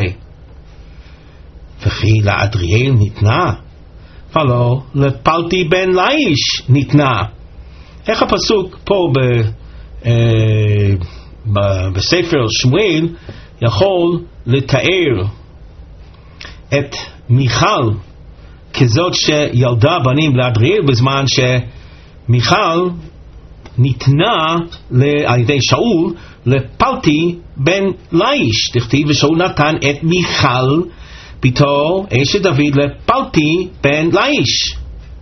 וכי לאדריאל ניתנה, ולא לפלטי בן לאיש ניתנה. איך הפסוק פה ב, אה, ב, בספר שמואל יכול לתאר את מיכל כזאת שילדה בנים לאדריאל, בזמן שמיכל ניתנה על ידי שאול לפלטי בן לאיש. תכתיב ושאול נתן את מיכל בתור אשת דוד לפלטי בן לאיש.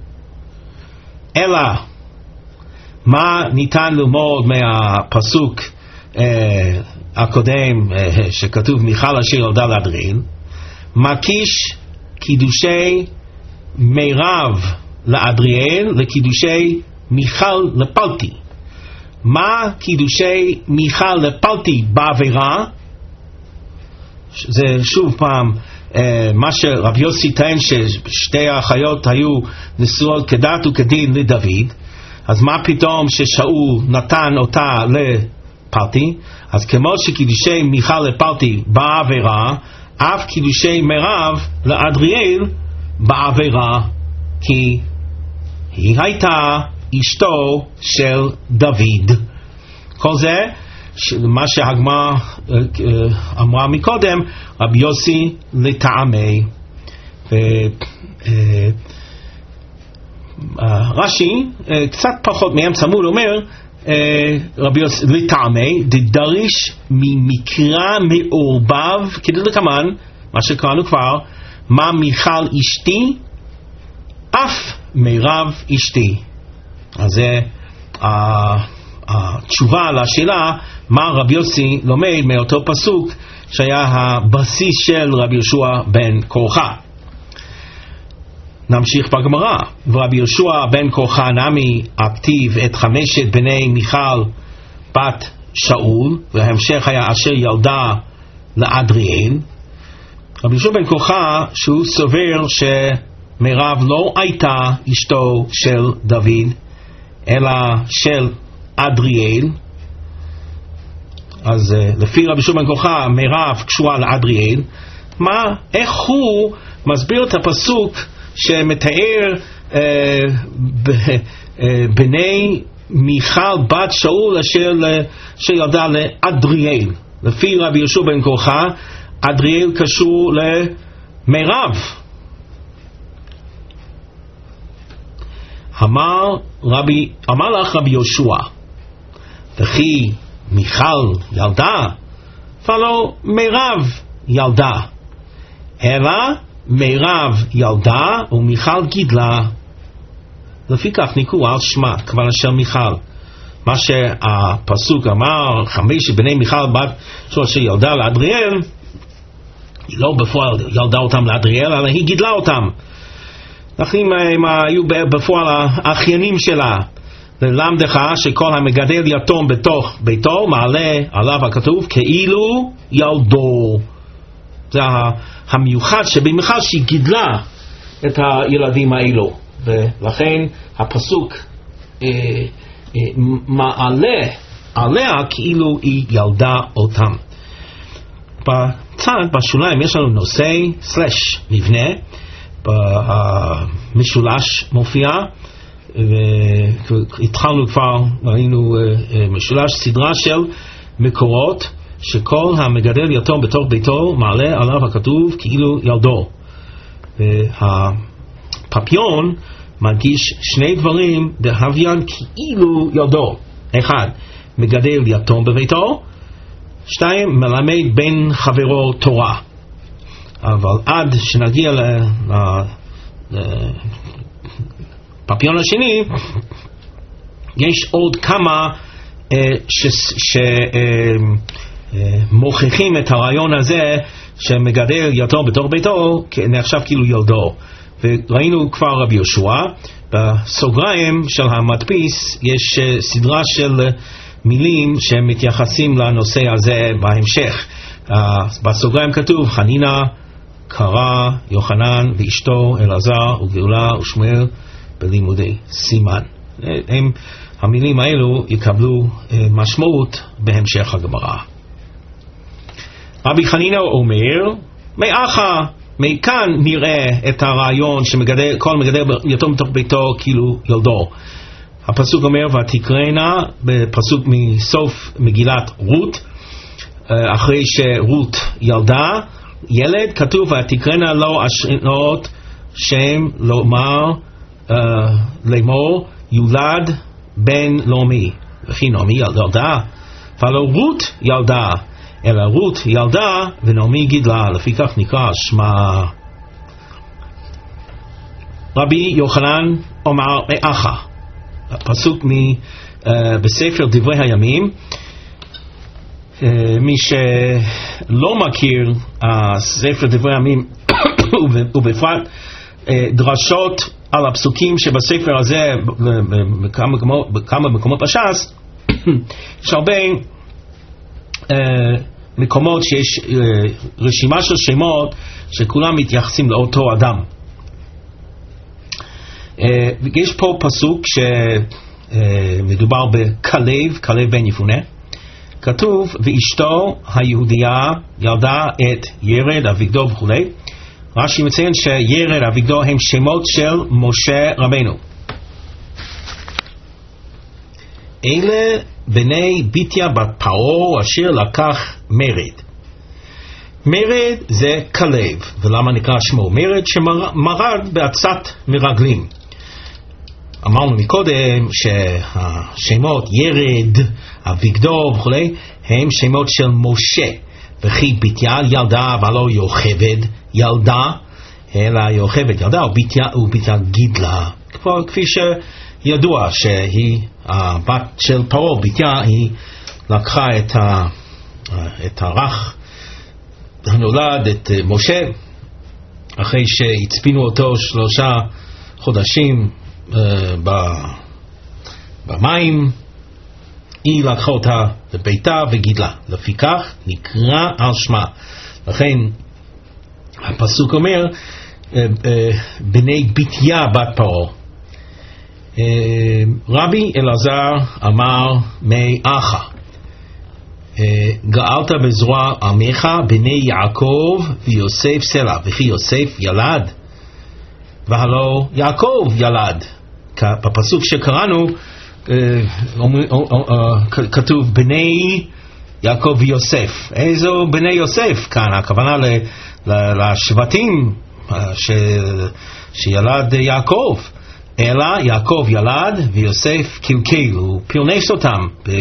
אלא מה ניתן ללמוד מהפסוק אה, הקודם אה, שכתוב מיכל אשר ילדה לאדריאל? מקיש קידושי מירב לאדריאל לקידושי מיכל לפלטי. מה קידושי מיכל לפלטי בעבירה? זה שוב פעם אה, מה שרבי יוסי טען ששתי האחיות היו נשואות כדת וכדין לדוד, אז מה פתאום ששאול נתן אותה לפלטי? אז כמו שקידושי מיכל לפלטי בעבירה, אף קידושי מירב לאדריאל בעבירה, כי היא הייתה אשתו של דוד. כל זה מה שהגמרא אמרה מקודם, רבי יוסי לטעמי. רש"י קצת פחות מאמצע עמוד אומר רבי יוסי לטעמי דדריש ממקרא מעורבב כדלקמן, מה שקראנו כבר, מה מיכל אשתי אף מירב אשתי. אז זה התשובה לשאלה מה רבי יוסי לומד מאותו פסוק שהיה הבסיס של רבי יהושע בן קורחה. נמשיך בגמרא. ורבי יהושע בן קורחה נמי הכתיב את חמשת בני מיכל בת שאול, וההמשך היה אשר ילדה לאדריאל. רבי יהושע בן קורחה שהוא סובר שמירב לא הייתה אשתו של דוד אלא של אדריאל. אז uh, לפי רבי יהושע בן קורחה מירב קשורה לאדריאל. מה, איך הוא מסביר את הפסוק שמתאר uh, ב, uh, בני מיכל בת שאול אשר שילדה לאדריאל? לפי רבי יהושע בן קורחה אדריאל קשור למירב. אמר רבי אמר לך רבי יהושע, וכי מיכל ילדה ולא מירב ילדה, אלא מירב ילדה ומיכל גידלה, לפי כך נקרא על שמה, כוונה של מיכל. מה שהפסוק אמר חמשת בני מיכל בת שאול שילדה לאדריאל, היא לא בפועל ילדה אותם לאדריאל אלא היא גידלה אותם. לכן הם היו בפועל האחיינים שלה, ללמדך שכל המגדל יתום בתוך ביתו מעלה עליו הכתוב כאילו ילדו. זה המיוחד שבמיוחד שהיא גידלה את הילדים האלו, ולכן הפסוק אה, אה, מעלה עליה כאילו היא ילדה אותם. בצד, בשוליים יש לנו נושא סלש מבנה, במשולש מופיע, והתחלנו כבר, ראינו משולש, סדרה של מקורות שכל המגדל יתום בתוך ביתו מעלה עליו הכתוב כאילו ילדו. והפפיון מדגיש שני דברים דהוויין כאילו ילדו. אחד, מגדל יתום בביתו, שתיים, מלמד בן חברו תורה. אבל עד שנגיע לפפיון השני, יש עוד כמה שמוכיחים את הרעיון הזה שמגדל יתום בתוך ביתו נחשב כאילו ילדו. וראינו כבר רבי יהושע, בסוגריים של המדפיס יש סדרה של מילים שמתייחסים לנושא הזה בהמשך. uh, בסוגריים כתוב חנינה, קרא, יוחנן ואשתו אלעזר וגאולה ושמואל בלימודי סימן. הם, המילים האלו יקבלו uh, משמעות בהמשך הגמרא. רבי חנינה אומר, מאחה, מכאן נראה את הרעיון שכל מגדל יתום בתוך ביתו כאילו ילדו. הפסוק אומר, ותקראנה, בפסוק מסוף מגילת רות, אחרי שרות ילדה ילד, כתוב ותקראנה לו אשנות שם לומר לאמור יולד בן נעמי, וכי נעמי ילדה, ולא רות ילדה, אלא רות ילדה ונעמי גידלה, לפיכך נקרא שמה. רבי יוחנן אומר מאחה, הפסוק מ, uh, בספר דברי הימים. uh, מי שלא מכיר uh, ספר דברי הימים ובפרט uh, דרשות על הפסוקים שבספר הזה בכמה מקומות, בכמה מקומות בש"ס, יש הרבה uh, מקומות שיש uh, רשימה של שמות שכולם מתייחסים לאותו אדם. Uh, יש פה פסוק שמדובר uh, בכלב, כלב בן יפונה. כתוב ואשתו היהודייה ילדה את ירד אביגדור וכו'. רש"י מציין שירד אביגדור הם שמות של משה רבנו. אלה בני ביתיה בת פרעה אשר לקח מרד. מרד זה כלב, ולמה נקרא שמו מרד? שמרד בעצת מרגלים. אמרנו מקודם שהשמות ירד, אביגדור וכו' הם שמות של משה, וכי ביתיה ילדה ולא יוכבד ילדה, אלא יוכבד ילדה וביתיה גידלה, כפי שידוע שהיא הבת של פרעה. ביתיה היא לקחה את, ה, את הרך הנולד, את משה, אחרי שהצפינו אותו שלושה חודשים Uh, במים, היא לקחה אותה לביתה וגידלה, לפיכך נקרא על שמה. לכן הפסוק אומר uh, uh, בני ביתיה בת פרעה. uh, רבי אלעזר אמר מאחה, uh, גאלת בזרוע עמך בני יעקב ויוסף סלע, וכי יוסף ילד והלא יעקב ילד. בפסוק שקראנו כתוב בני יעקב ויוסף. איזו בני יוסף כאן? הכוונה לשבטים שילד יעקב. אלא יעקב ילד ויוסף קלקל, הוא פרנס אותם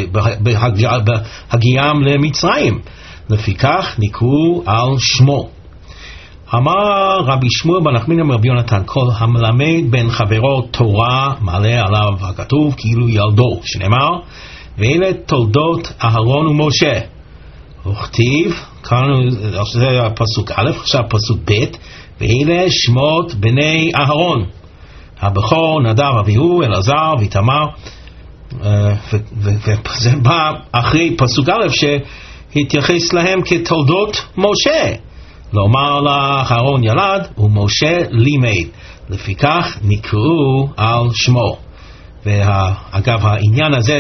בהגיעם למצרים, לפיכך נקראו על שמו. אמר רבי שמואל בן נחמני מרבי יונתן, כל המלמד בן חברו תורה מעלה עליו הכתוב כאילו ילדו, שנאמר ואלה תולדות אהרון ומשה. וכתיב, קראנו, זה הפסוק א', עכשיו פסוק ב', ואלה שמות בני אהרון, הבכור נדב אביהו, אלעזר ואיתמר, וזה בא אחרי פסוק א' שהתייחס להם כתולדות משה. לומר לך אהרון ילד ומשה לימד, לפיכך נקראו על שמו. ואגב העניין הזה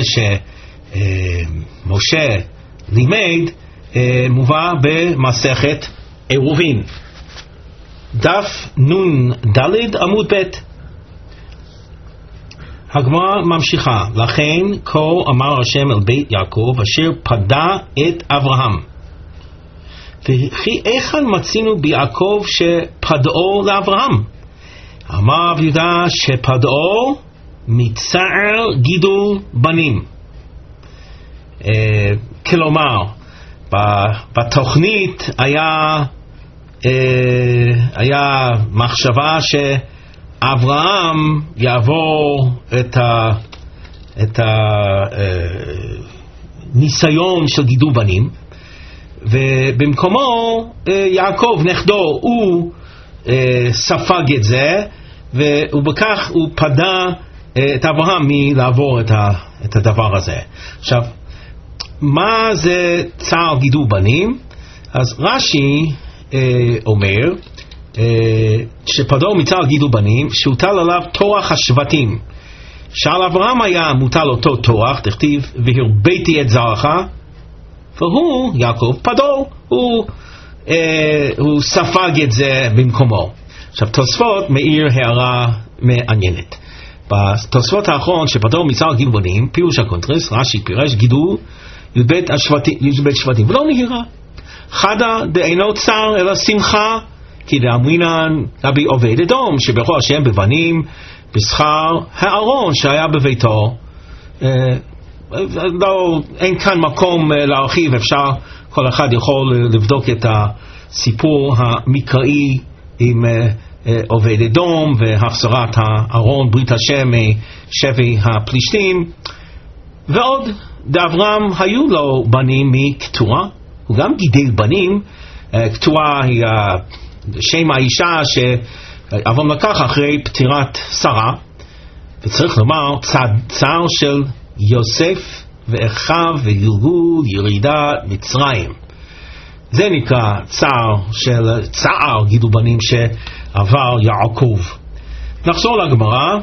שמשה לימד מובא במסכת עירובין, דף נון ד' עמוד ב'. הגמרא ממשיכה, לכן כה אמר השם אל בית יעקב אשר פדה את אברהם, וכי איכן מצינו ביעקב שפדאו לאברהם? אמר רב יהודה שפדאו מצער גידול בנים. אה, כלומר בתוכנית היה אה, היה מחשבה שאברהם יעבור את ה את הניסיון של גידול בנים, ובמקומו יעקב נכדו הוא ספג את זה, ובכך הוא פדה את אברהם מלעבור את, ה, את הדבר הזה. עכשיו, מה זה צער גידול בנים? אז רש"י אה, אומר אה, שפדאו מצער גידול בנים שהוטל עליו תורח השבטים, שעל אברהם היה מוטל אותו תורח, תכתיב והרביתי את זרעך, והוא יעקב פדאו, הוא, אה, הוא ספג את זה במקומו. עכשיו תוספות מאיר הערה מעניינת. בתוספות האחרון שפדאו מצער גידול בנים, פירוש הקונטרס, רש"י פירש גידול י"ב שבטים, ולא נהירה חדה דאינו צער אלא שמחה, כי דאמרינן רבי עובד אדום שברכו השם בבנים בשכר הארון שהיה בביתו. אה, לא, אין כאן מקום להרחיב, אפשר, כל אחד יכול לבדוק את הסיפור המקראי עם עובד אדום והחזרת הארון ברית השם משבי הפלישתים. ועוד, לאברהם היו לו בנים מקטורה, הוא גם גידל בנים. קטורה היא שם האישה שאברהם לקח אחרי פטירת שרה, וצריך לומר צער של יוסף ואחיו וגלגול ירידה מצרים, זה נקרא צער של צער גידול בנים שעבר יעקב. נחזור לגמרא,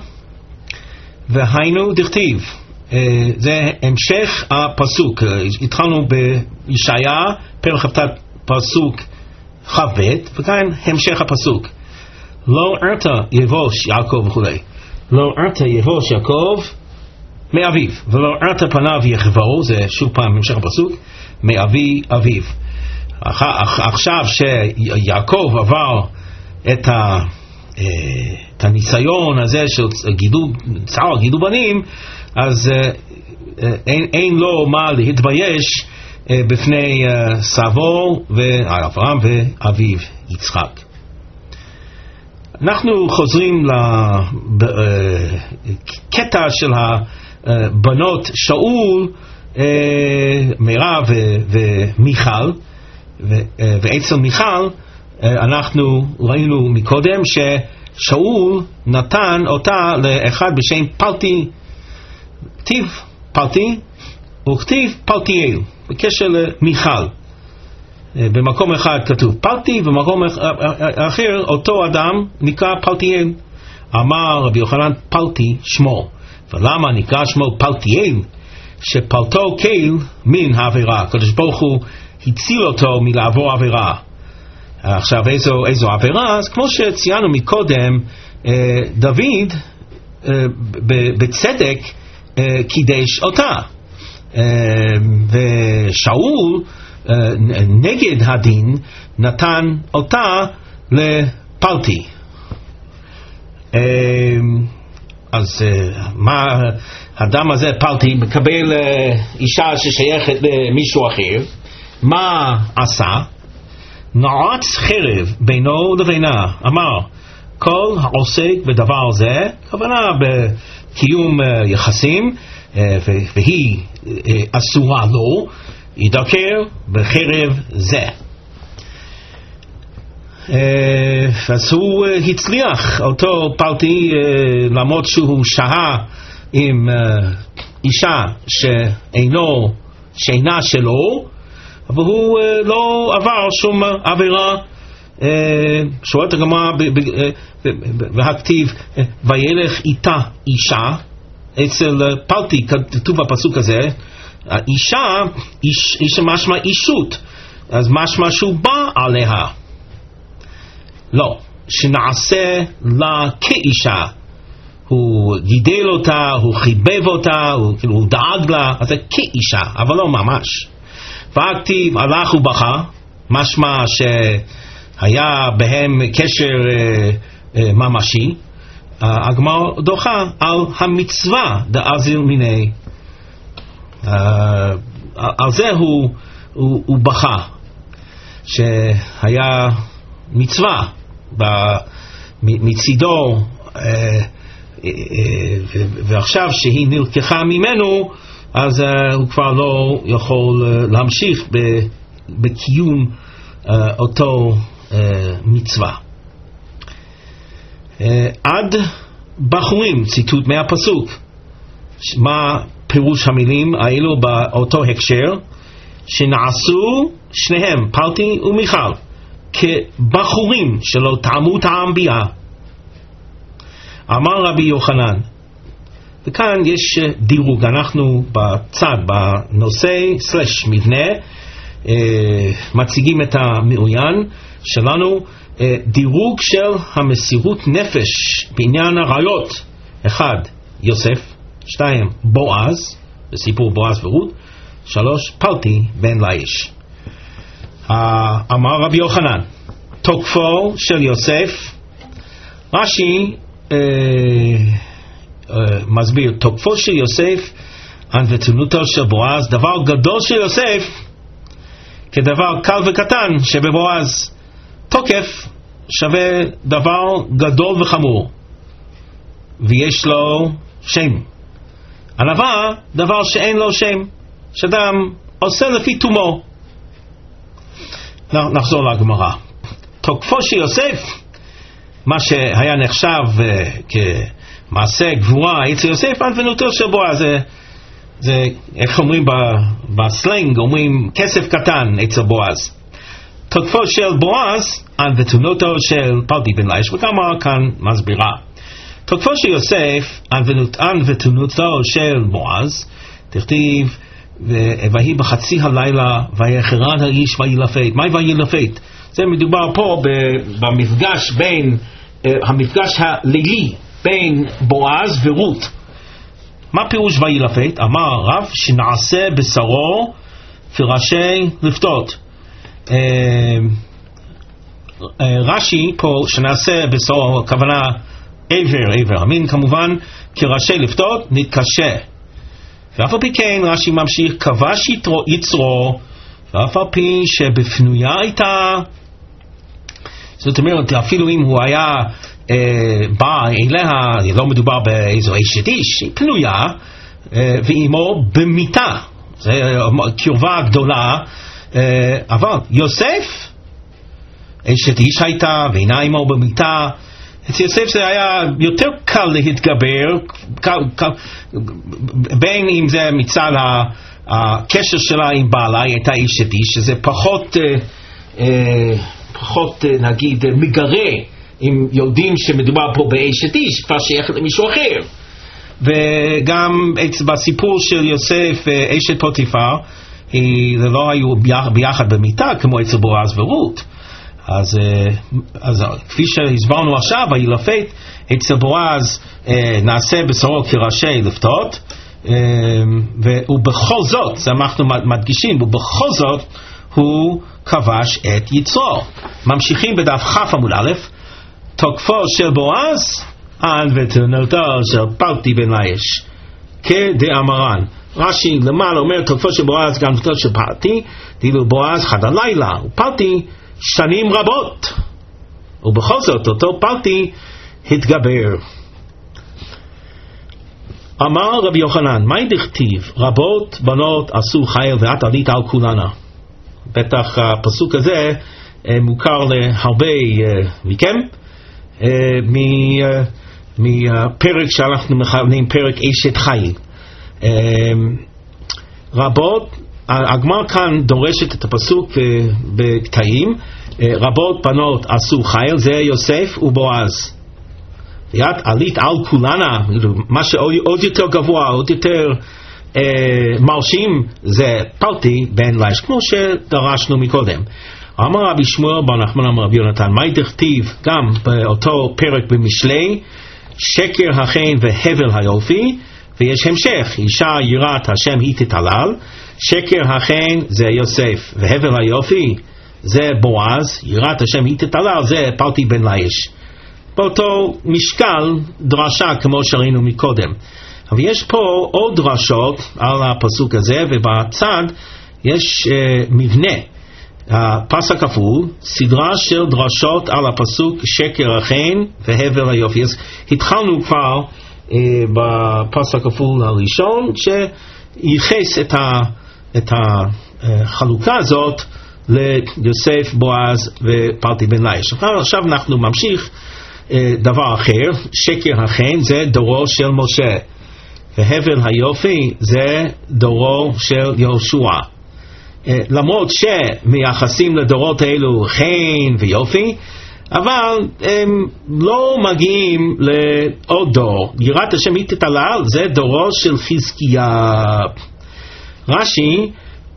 והיינו דכתיב, זה המשך הפסוק. התחלנו בישעיה פרק כ"ט פסוק כ"ב, וכאן המשך הפסוק, לא הרתה יבוש יעקב וכו', לא הרתה יבוש יעקב מאביו ולא הרתה פניו יחברו, זה שוב פעם המשך הפסוק, מאבי אביו. עכשיו שיעקב עבר את, ה, את הניסיון הזה של גידול, צער גידול בנים, אז אין, אין לו מה להתבייש בפני סבו ואברהם ואביו יצחק. אנחנו חוזרים לקטע של הבנות שאול, מירב ומיכל, ואצל מיכל אנחנו ראינו מקודם ששאול נתן אותה לאחד בשם פלטי, כתיב פלטי וכתיב פלטיאל, בקשר למיכל. במקום אחד כתוב פלטי, ובמקום אחר אותו אדם נקרא פלטיאל. אמר רבי יוחנן פלטי שמו. ולמה נקרא שמו פלטיאל? שפלטו קל מן העבירה, הקדוש ברוך הוא הציל אותו מלעבור עבירה. עכשיו איזו, איזו עבירה? אז כמו שציינו מקודם, דוד בצדק קידש אותה, ושאול נגד הדין נתן אותה לפלטי. אז מה האדם הזה פלטי מקבל אישה ששייכת למישהו אחר, מה עשה? נועץ חרב בינו לבינה. אמר כל העוסק בדבר זה, כוונה בקיום יחסים, והיא אסורה לו, ידקר בחרב זה. אז הוא הצליח, אותו פלטי, למרות שהוא שהה עם אישה שאינו, שאינה שלו, אבל הוא לא עבר שום עבירה. שואלת הגמרא והכתיב וילך איתה אישה, אצל פלטי כתוב בפסוק הזה אישה, איש, איש משמע אישות, אז משמע שהוא בא עליה. לא, שנעשה לה כאישה, הוא גידל אותה, הוא חיבב אותה, הוא, כאילו, הוא דאג לה, אז זה כאישה, אבל לא ממש. והכתיב הלך ובכה, משמע שהיה בהם קשר אה, אה, ממשי. הגמרא דוחה על המצווה דאזיל מיני, אה, על זה הוא, הוא, הוא בכה, שהיה מצווה מצידו, ועכשיו שהיא נלקחה ממנו, אז הוא כבר לא יכול להמשיך בקיום אותו מצווה. עד בחורים, ציטוט מהפסוק. מה פירוש המילים האלו באותו הקשר? שנעשו שניהם, פלטי ומיכל, כבחורים שלא טעמו טעם ביאה. אמר רבי יוחנן, וכאן יש דירוג, אנחנו בצד, בנושא סלש מבנה, אה, מציגים את המעוין שלנו, אה, דירוג של המסירות נפש בעניין הראיות. אחד, יוסף. שתיים, בועז, בסיפור בועז ורות. שלוש, פלטי בן לאיש. אה, אמר רבי יוחנן, תוקפו של יוסף, רש"י אה, אה, מסביר, תוקפו של יוסף ענוותנותו של בועז, דבר גדול של יוסף כדבר קל וקטן שבבועז. תוקף שווה דבר גדול וחמור, ויש לו שם. ענווה דבר שאין לו שם, שאדם עושה לפי תומו. נחזור לגמרא. תוקפו של יוסף, מה שהיה נחשב uh, כמעשה גבורה אצל יוסף, ענוותנותו של בועז, זה, זה איך אומרים בסלנג, אומרים כסף קטן אצל בועז. תוקפו של בועז, ענוותנותו של פלטי בן לאיש, וכמה כאן מסבירה. תוקפו של יוסף, ענוותנותו של בועז, תכתיב, והיא בחצי הלילה ויחרד האיש וילפת. מה וילפת? זה מדובר פה במפגש בין, המפגש הלילי בין בועז ורות. מה פירוש וילפת? אמר רב שנעשה בשרו פרשי לפתות. רש"י פה שנעשה בשרו, הכוונה עבר, עבר המין כמובן, כראשי לפתות נתקשה. ואף על פי כן רש"י ממשיך, כבש יצרו ואף על פי שבפנויה הייתה, זאת אומרת אפילו אם הוא היה אה, בא אליה, לא מדובר באיזו אשת איש, היא פנויה, אה, ואימו במיטה, זה קרבה גדולה, אה, אבל יוסף אשת איש הייתה ואינה אימו במיטה. אצל יוסף זה היה יותר קל להתגבר, קל, קל, בין אם זה מצד הקשר שלה עם בעלה, היא הייתה אשת איש, שזה פחות, אה, אה, פחות אה, נגיד מגרה, אם יודעים שמדובר פה באשת איש, כבר שייכת למישהו אחר. וגם בסיפור של יוסף, אשת פוטיפר, היא לא היו ביחד במיטה כמו אצל בועז ורות. אז, אז כפי שהסברנו עכשיו, וילפת אצל בועז נעשה בשרו כראשי לפתות, ובכל זאת, זה אנחנו מדגישים, ובכל זאת הוא כבש את יצרו. ממשיכים בדף כ' עמוד א', תוקפו של בועז ענוותנותו של פלטי בן לאיש כדאמרן. רש"י למעלה אומר תוקפו של בועז ענוותנותו של פלטי, דהיינו בועז חד הלילה ופלטי שנים רבות, ובכל זאת אותו פלטי התגבר. אמר רבי יוחנן, מה דכתיב רבות בנות עשו חיל ואת עלית על כולנה? בטח הפסוק הזה מוכר להרבה מכם מפרק שאנחנו מכנים פרק אשת חיל. רבות, הגמרא כאן דורשת את הפסוק בקטעים, רבות בנות עשו חיל, זה יוסף ובועז. ואת עלית על כולנה, מה שעוד יותר גבוה, עוד יותר אה, מרשים, זה פלטי בן ליש, כמו שדרשנו מקודם. אמר רבי שמואל בר נחמן אמר רבי יונתן, מה דכתיב גם באותו פרק במשלי, שקר החן והבל היופי, ויש המשך, אישה יראת השם היא תתעלל, שקר החן זה יוסף, והבל היופי זה בועז, יראת השם היא תתעלל, זה פלטי בן ליש. באותו משקל דרשה כמו שראינו מקודם. אבל יש פה עוד דרשות על הפסוק הזה, ובצד יש uh, מבנה. הפסק כפול, סדרה של דרשות על הפסוק שקר החן והבל היופי. אז התחלנו כבר uh, בפסק כפול הראשון, שייחס את, ה, את החלוקה הזאת ליוסף, בועז ופלטי בן ליש. עכשיו אנחנו ממשיך דבר אחר, שקר החן זה דורו של משה, והבל היופי זה דורו של יהושע. למרות שמייחסים לדורות האלו חן ויופי, אבל הם לא מגיעים לעוד דור. יראת השם היא תתעלל זה דורו של חזקיה. רש"י,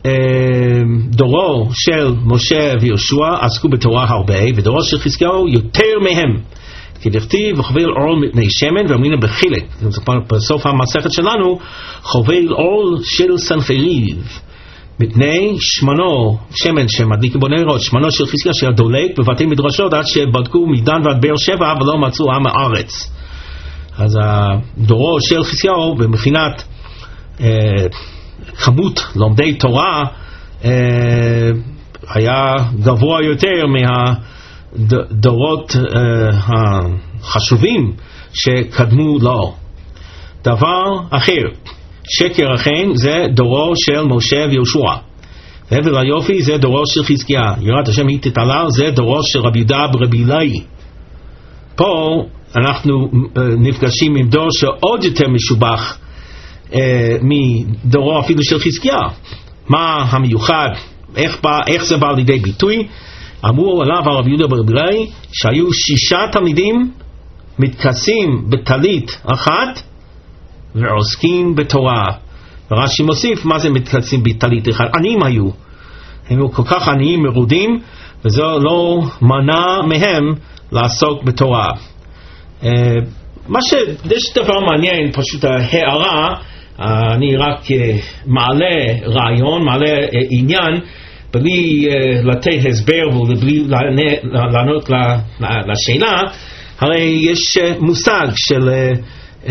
דורו של משה ויהושע עסקו בתורה הרבה, ודורו של חזקיהו יותר מהם. כי דכתיב וחובל אור מפני שמן, ואומרים בחילק, בסוף המסכת שלנו, חובל אור של סנחריב מפני שמנו, שמן שמדליק בו נרות, שמנו של חזקיה שהיה דולק בבתי מדרשות עד שבדקו מדן ועד באר שבע ולא מצאו עם הארץ. אז הדורו של חזקיהו במחינת אה, כמות לומדי תורה אה, היה גבוה יותר מה דורות uh, החשובים שקדמו לו. דבר אחר, שקר החן זה דורו של משה ויהושע, והבל היופי זה דורו של חזקיה, יראת השם היא תתעלל זה דורו של רבי יהודה ברבי אילאי. פה אנחנו uh, נפגשים עם דור שעוד יותר משובח uh, מדורו אפילו של חזקיה. מה המיוחד? איך, בא, איך זה בא לידי ביטוי? אמרו עליו הרב יהודה ברבי אילאי שהיו שישה תלמידים מתכסים בטלית אחת ועוסקים בתורה. ורש"י מוסיף מה זה מתכסים בטלית אחת, עניים היו, הם היו כל כך עניים מרודים, וזה לא מנע מהם לעסוק בתורה. מה ש... יש דבר מעניין, פשוט הערה, אני רק מעלה רעיון, מעלה עניין בלי uh, לתת הסבר ובלי לענות לשאלה. הרי יש uh, מושג של uh, uh,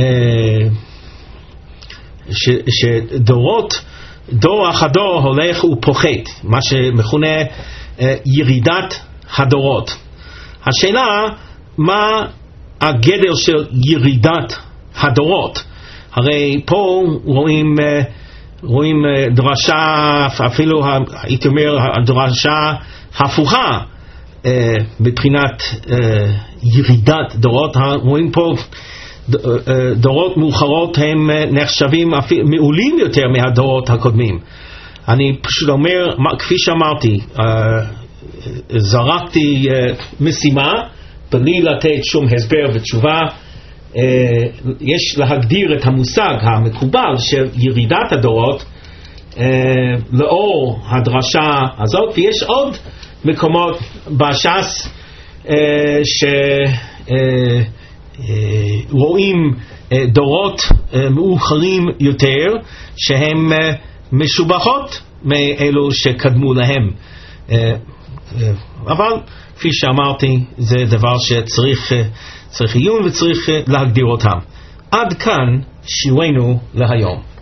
ש, שדורות, דור אחדו הולך ופוחת, מה שמכונה uh, ירידת הדורות. השאלה מה הגדר של ירידת הדורות? הרי פה רואים uh, רואים דרשה, אפילו הייתי אומר הדרשה הפוכה מבחינת ירידת דורות. רואים פה דורות מאוחרות הם נחשבים מעולים יותר מהדורות הקודמים. אני פשוט אומר, כפי שאמרתי, זרקתי משימה בלי לתת שום הסבר ותשובה. יש להגדיר את המושג המקובל של ירידת הדורות לאור הדרשה הזאת, ויש עוד מקומות בש"ס שרואים דורות מאוחרים יותר שהם משובחות מאלו שקדמו להם. אבל כפי שאמרתי, זה דבר שצריך צריך עיון וצריך להגדיר אותם. עד כאן שיעורנו להיום.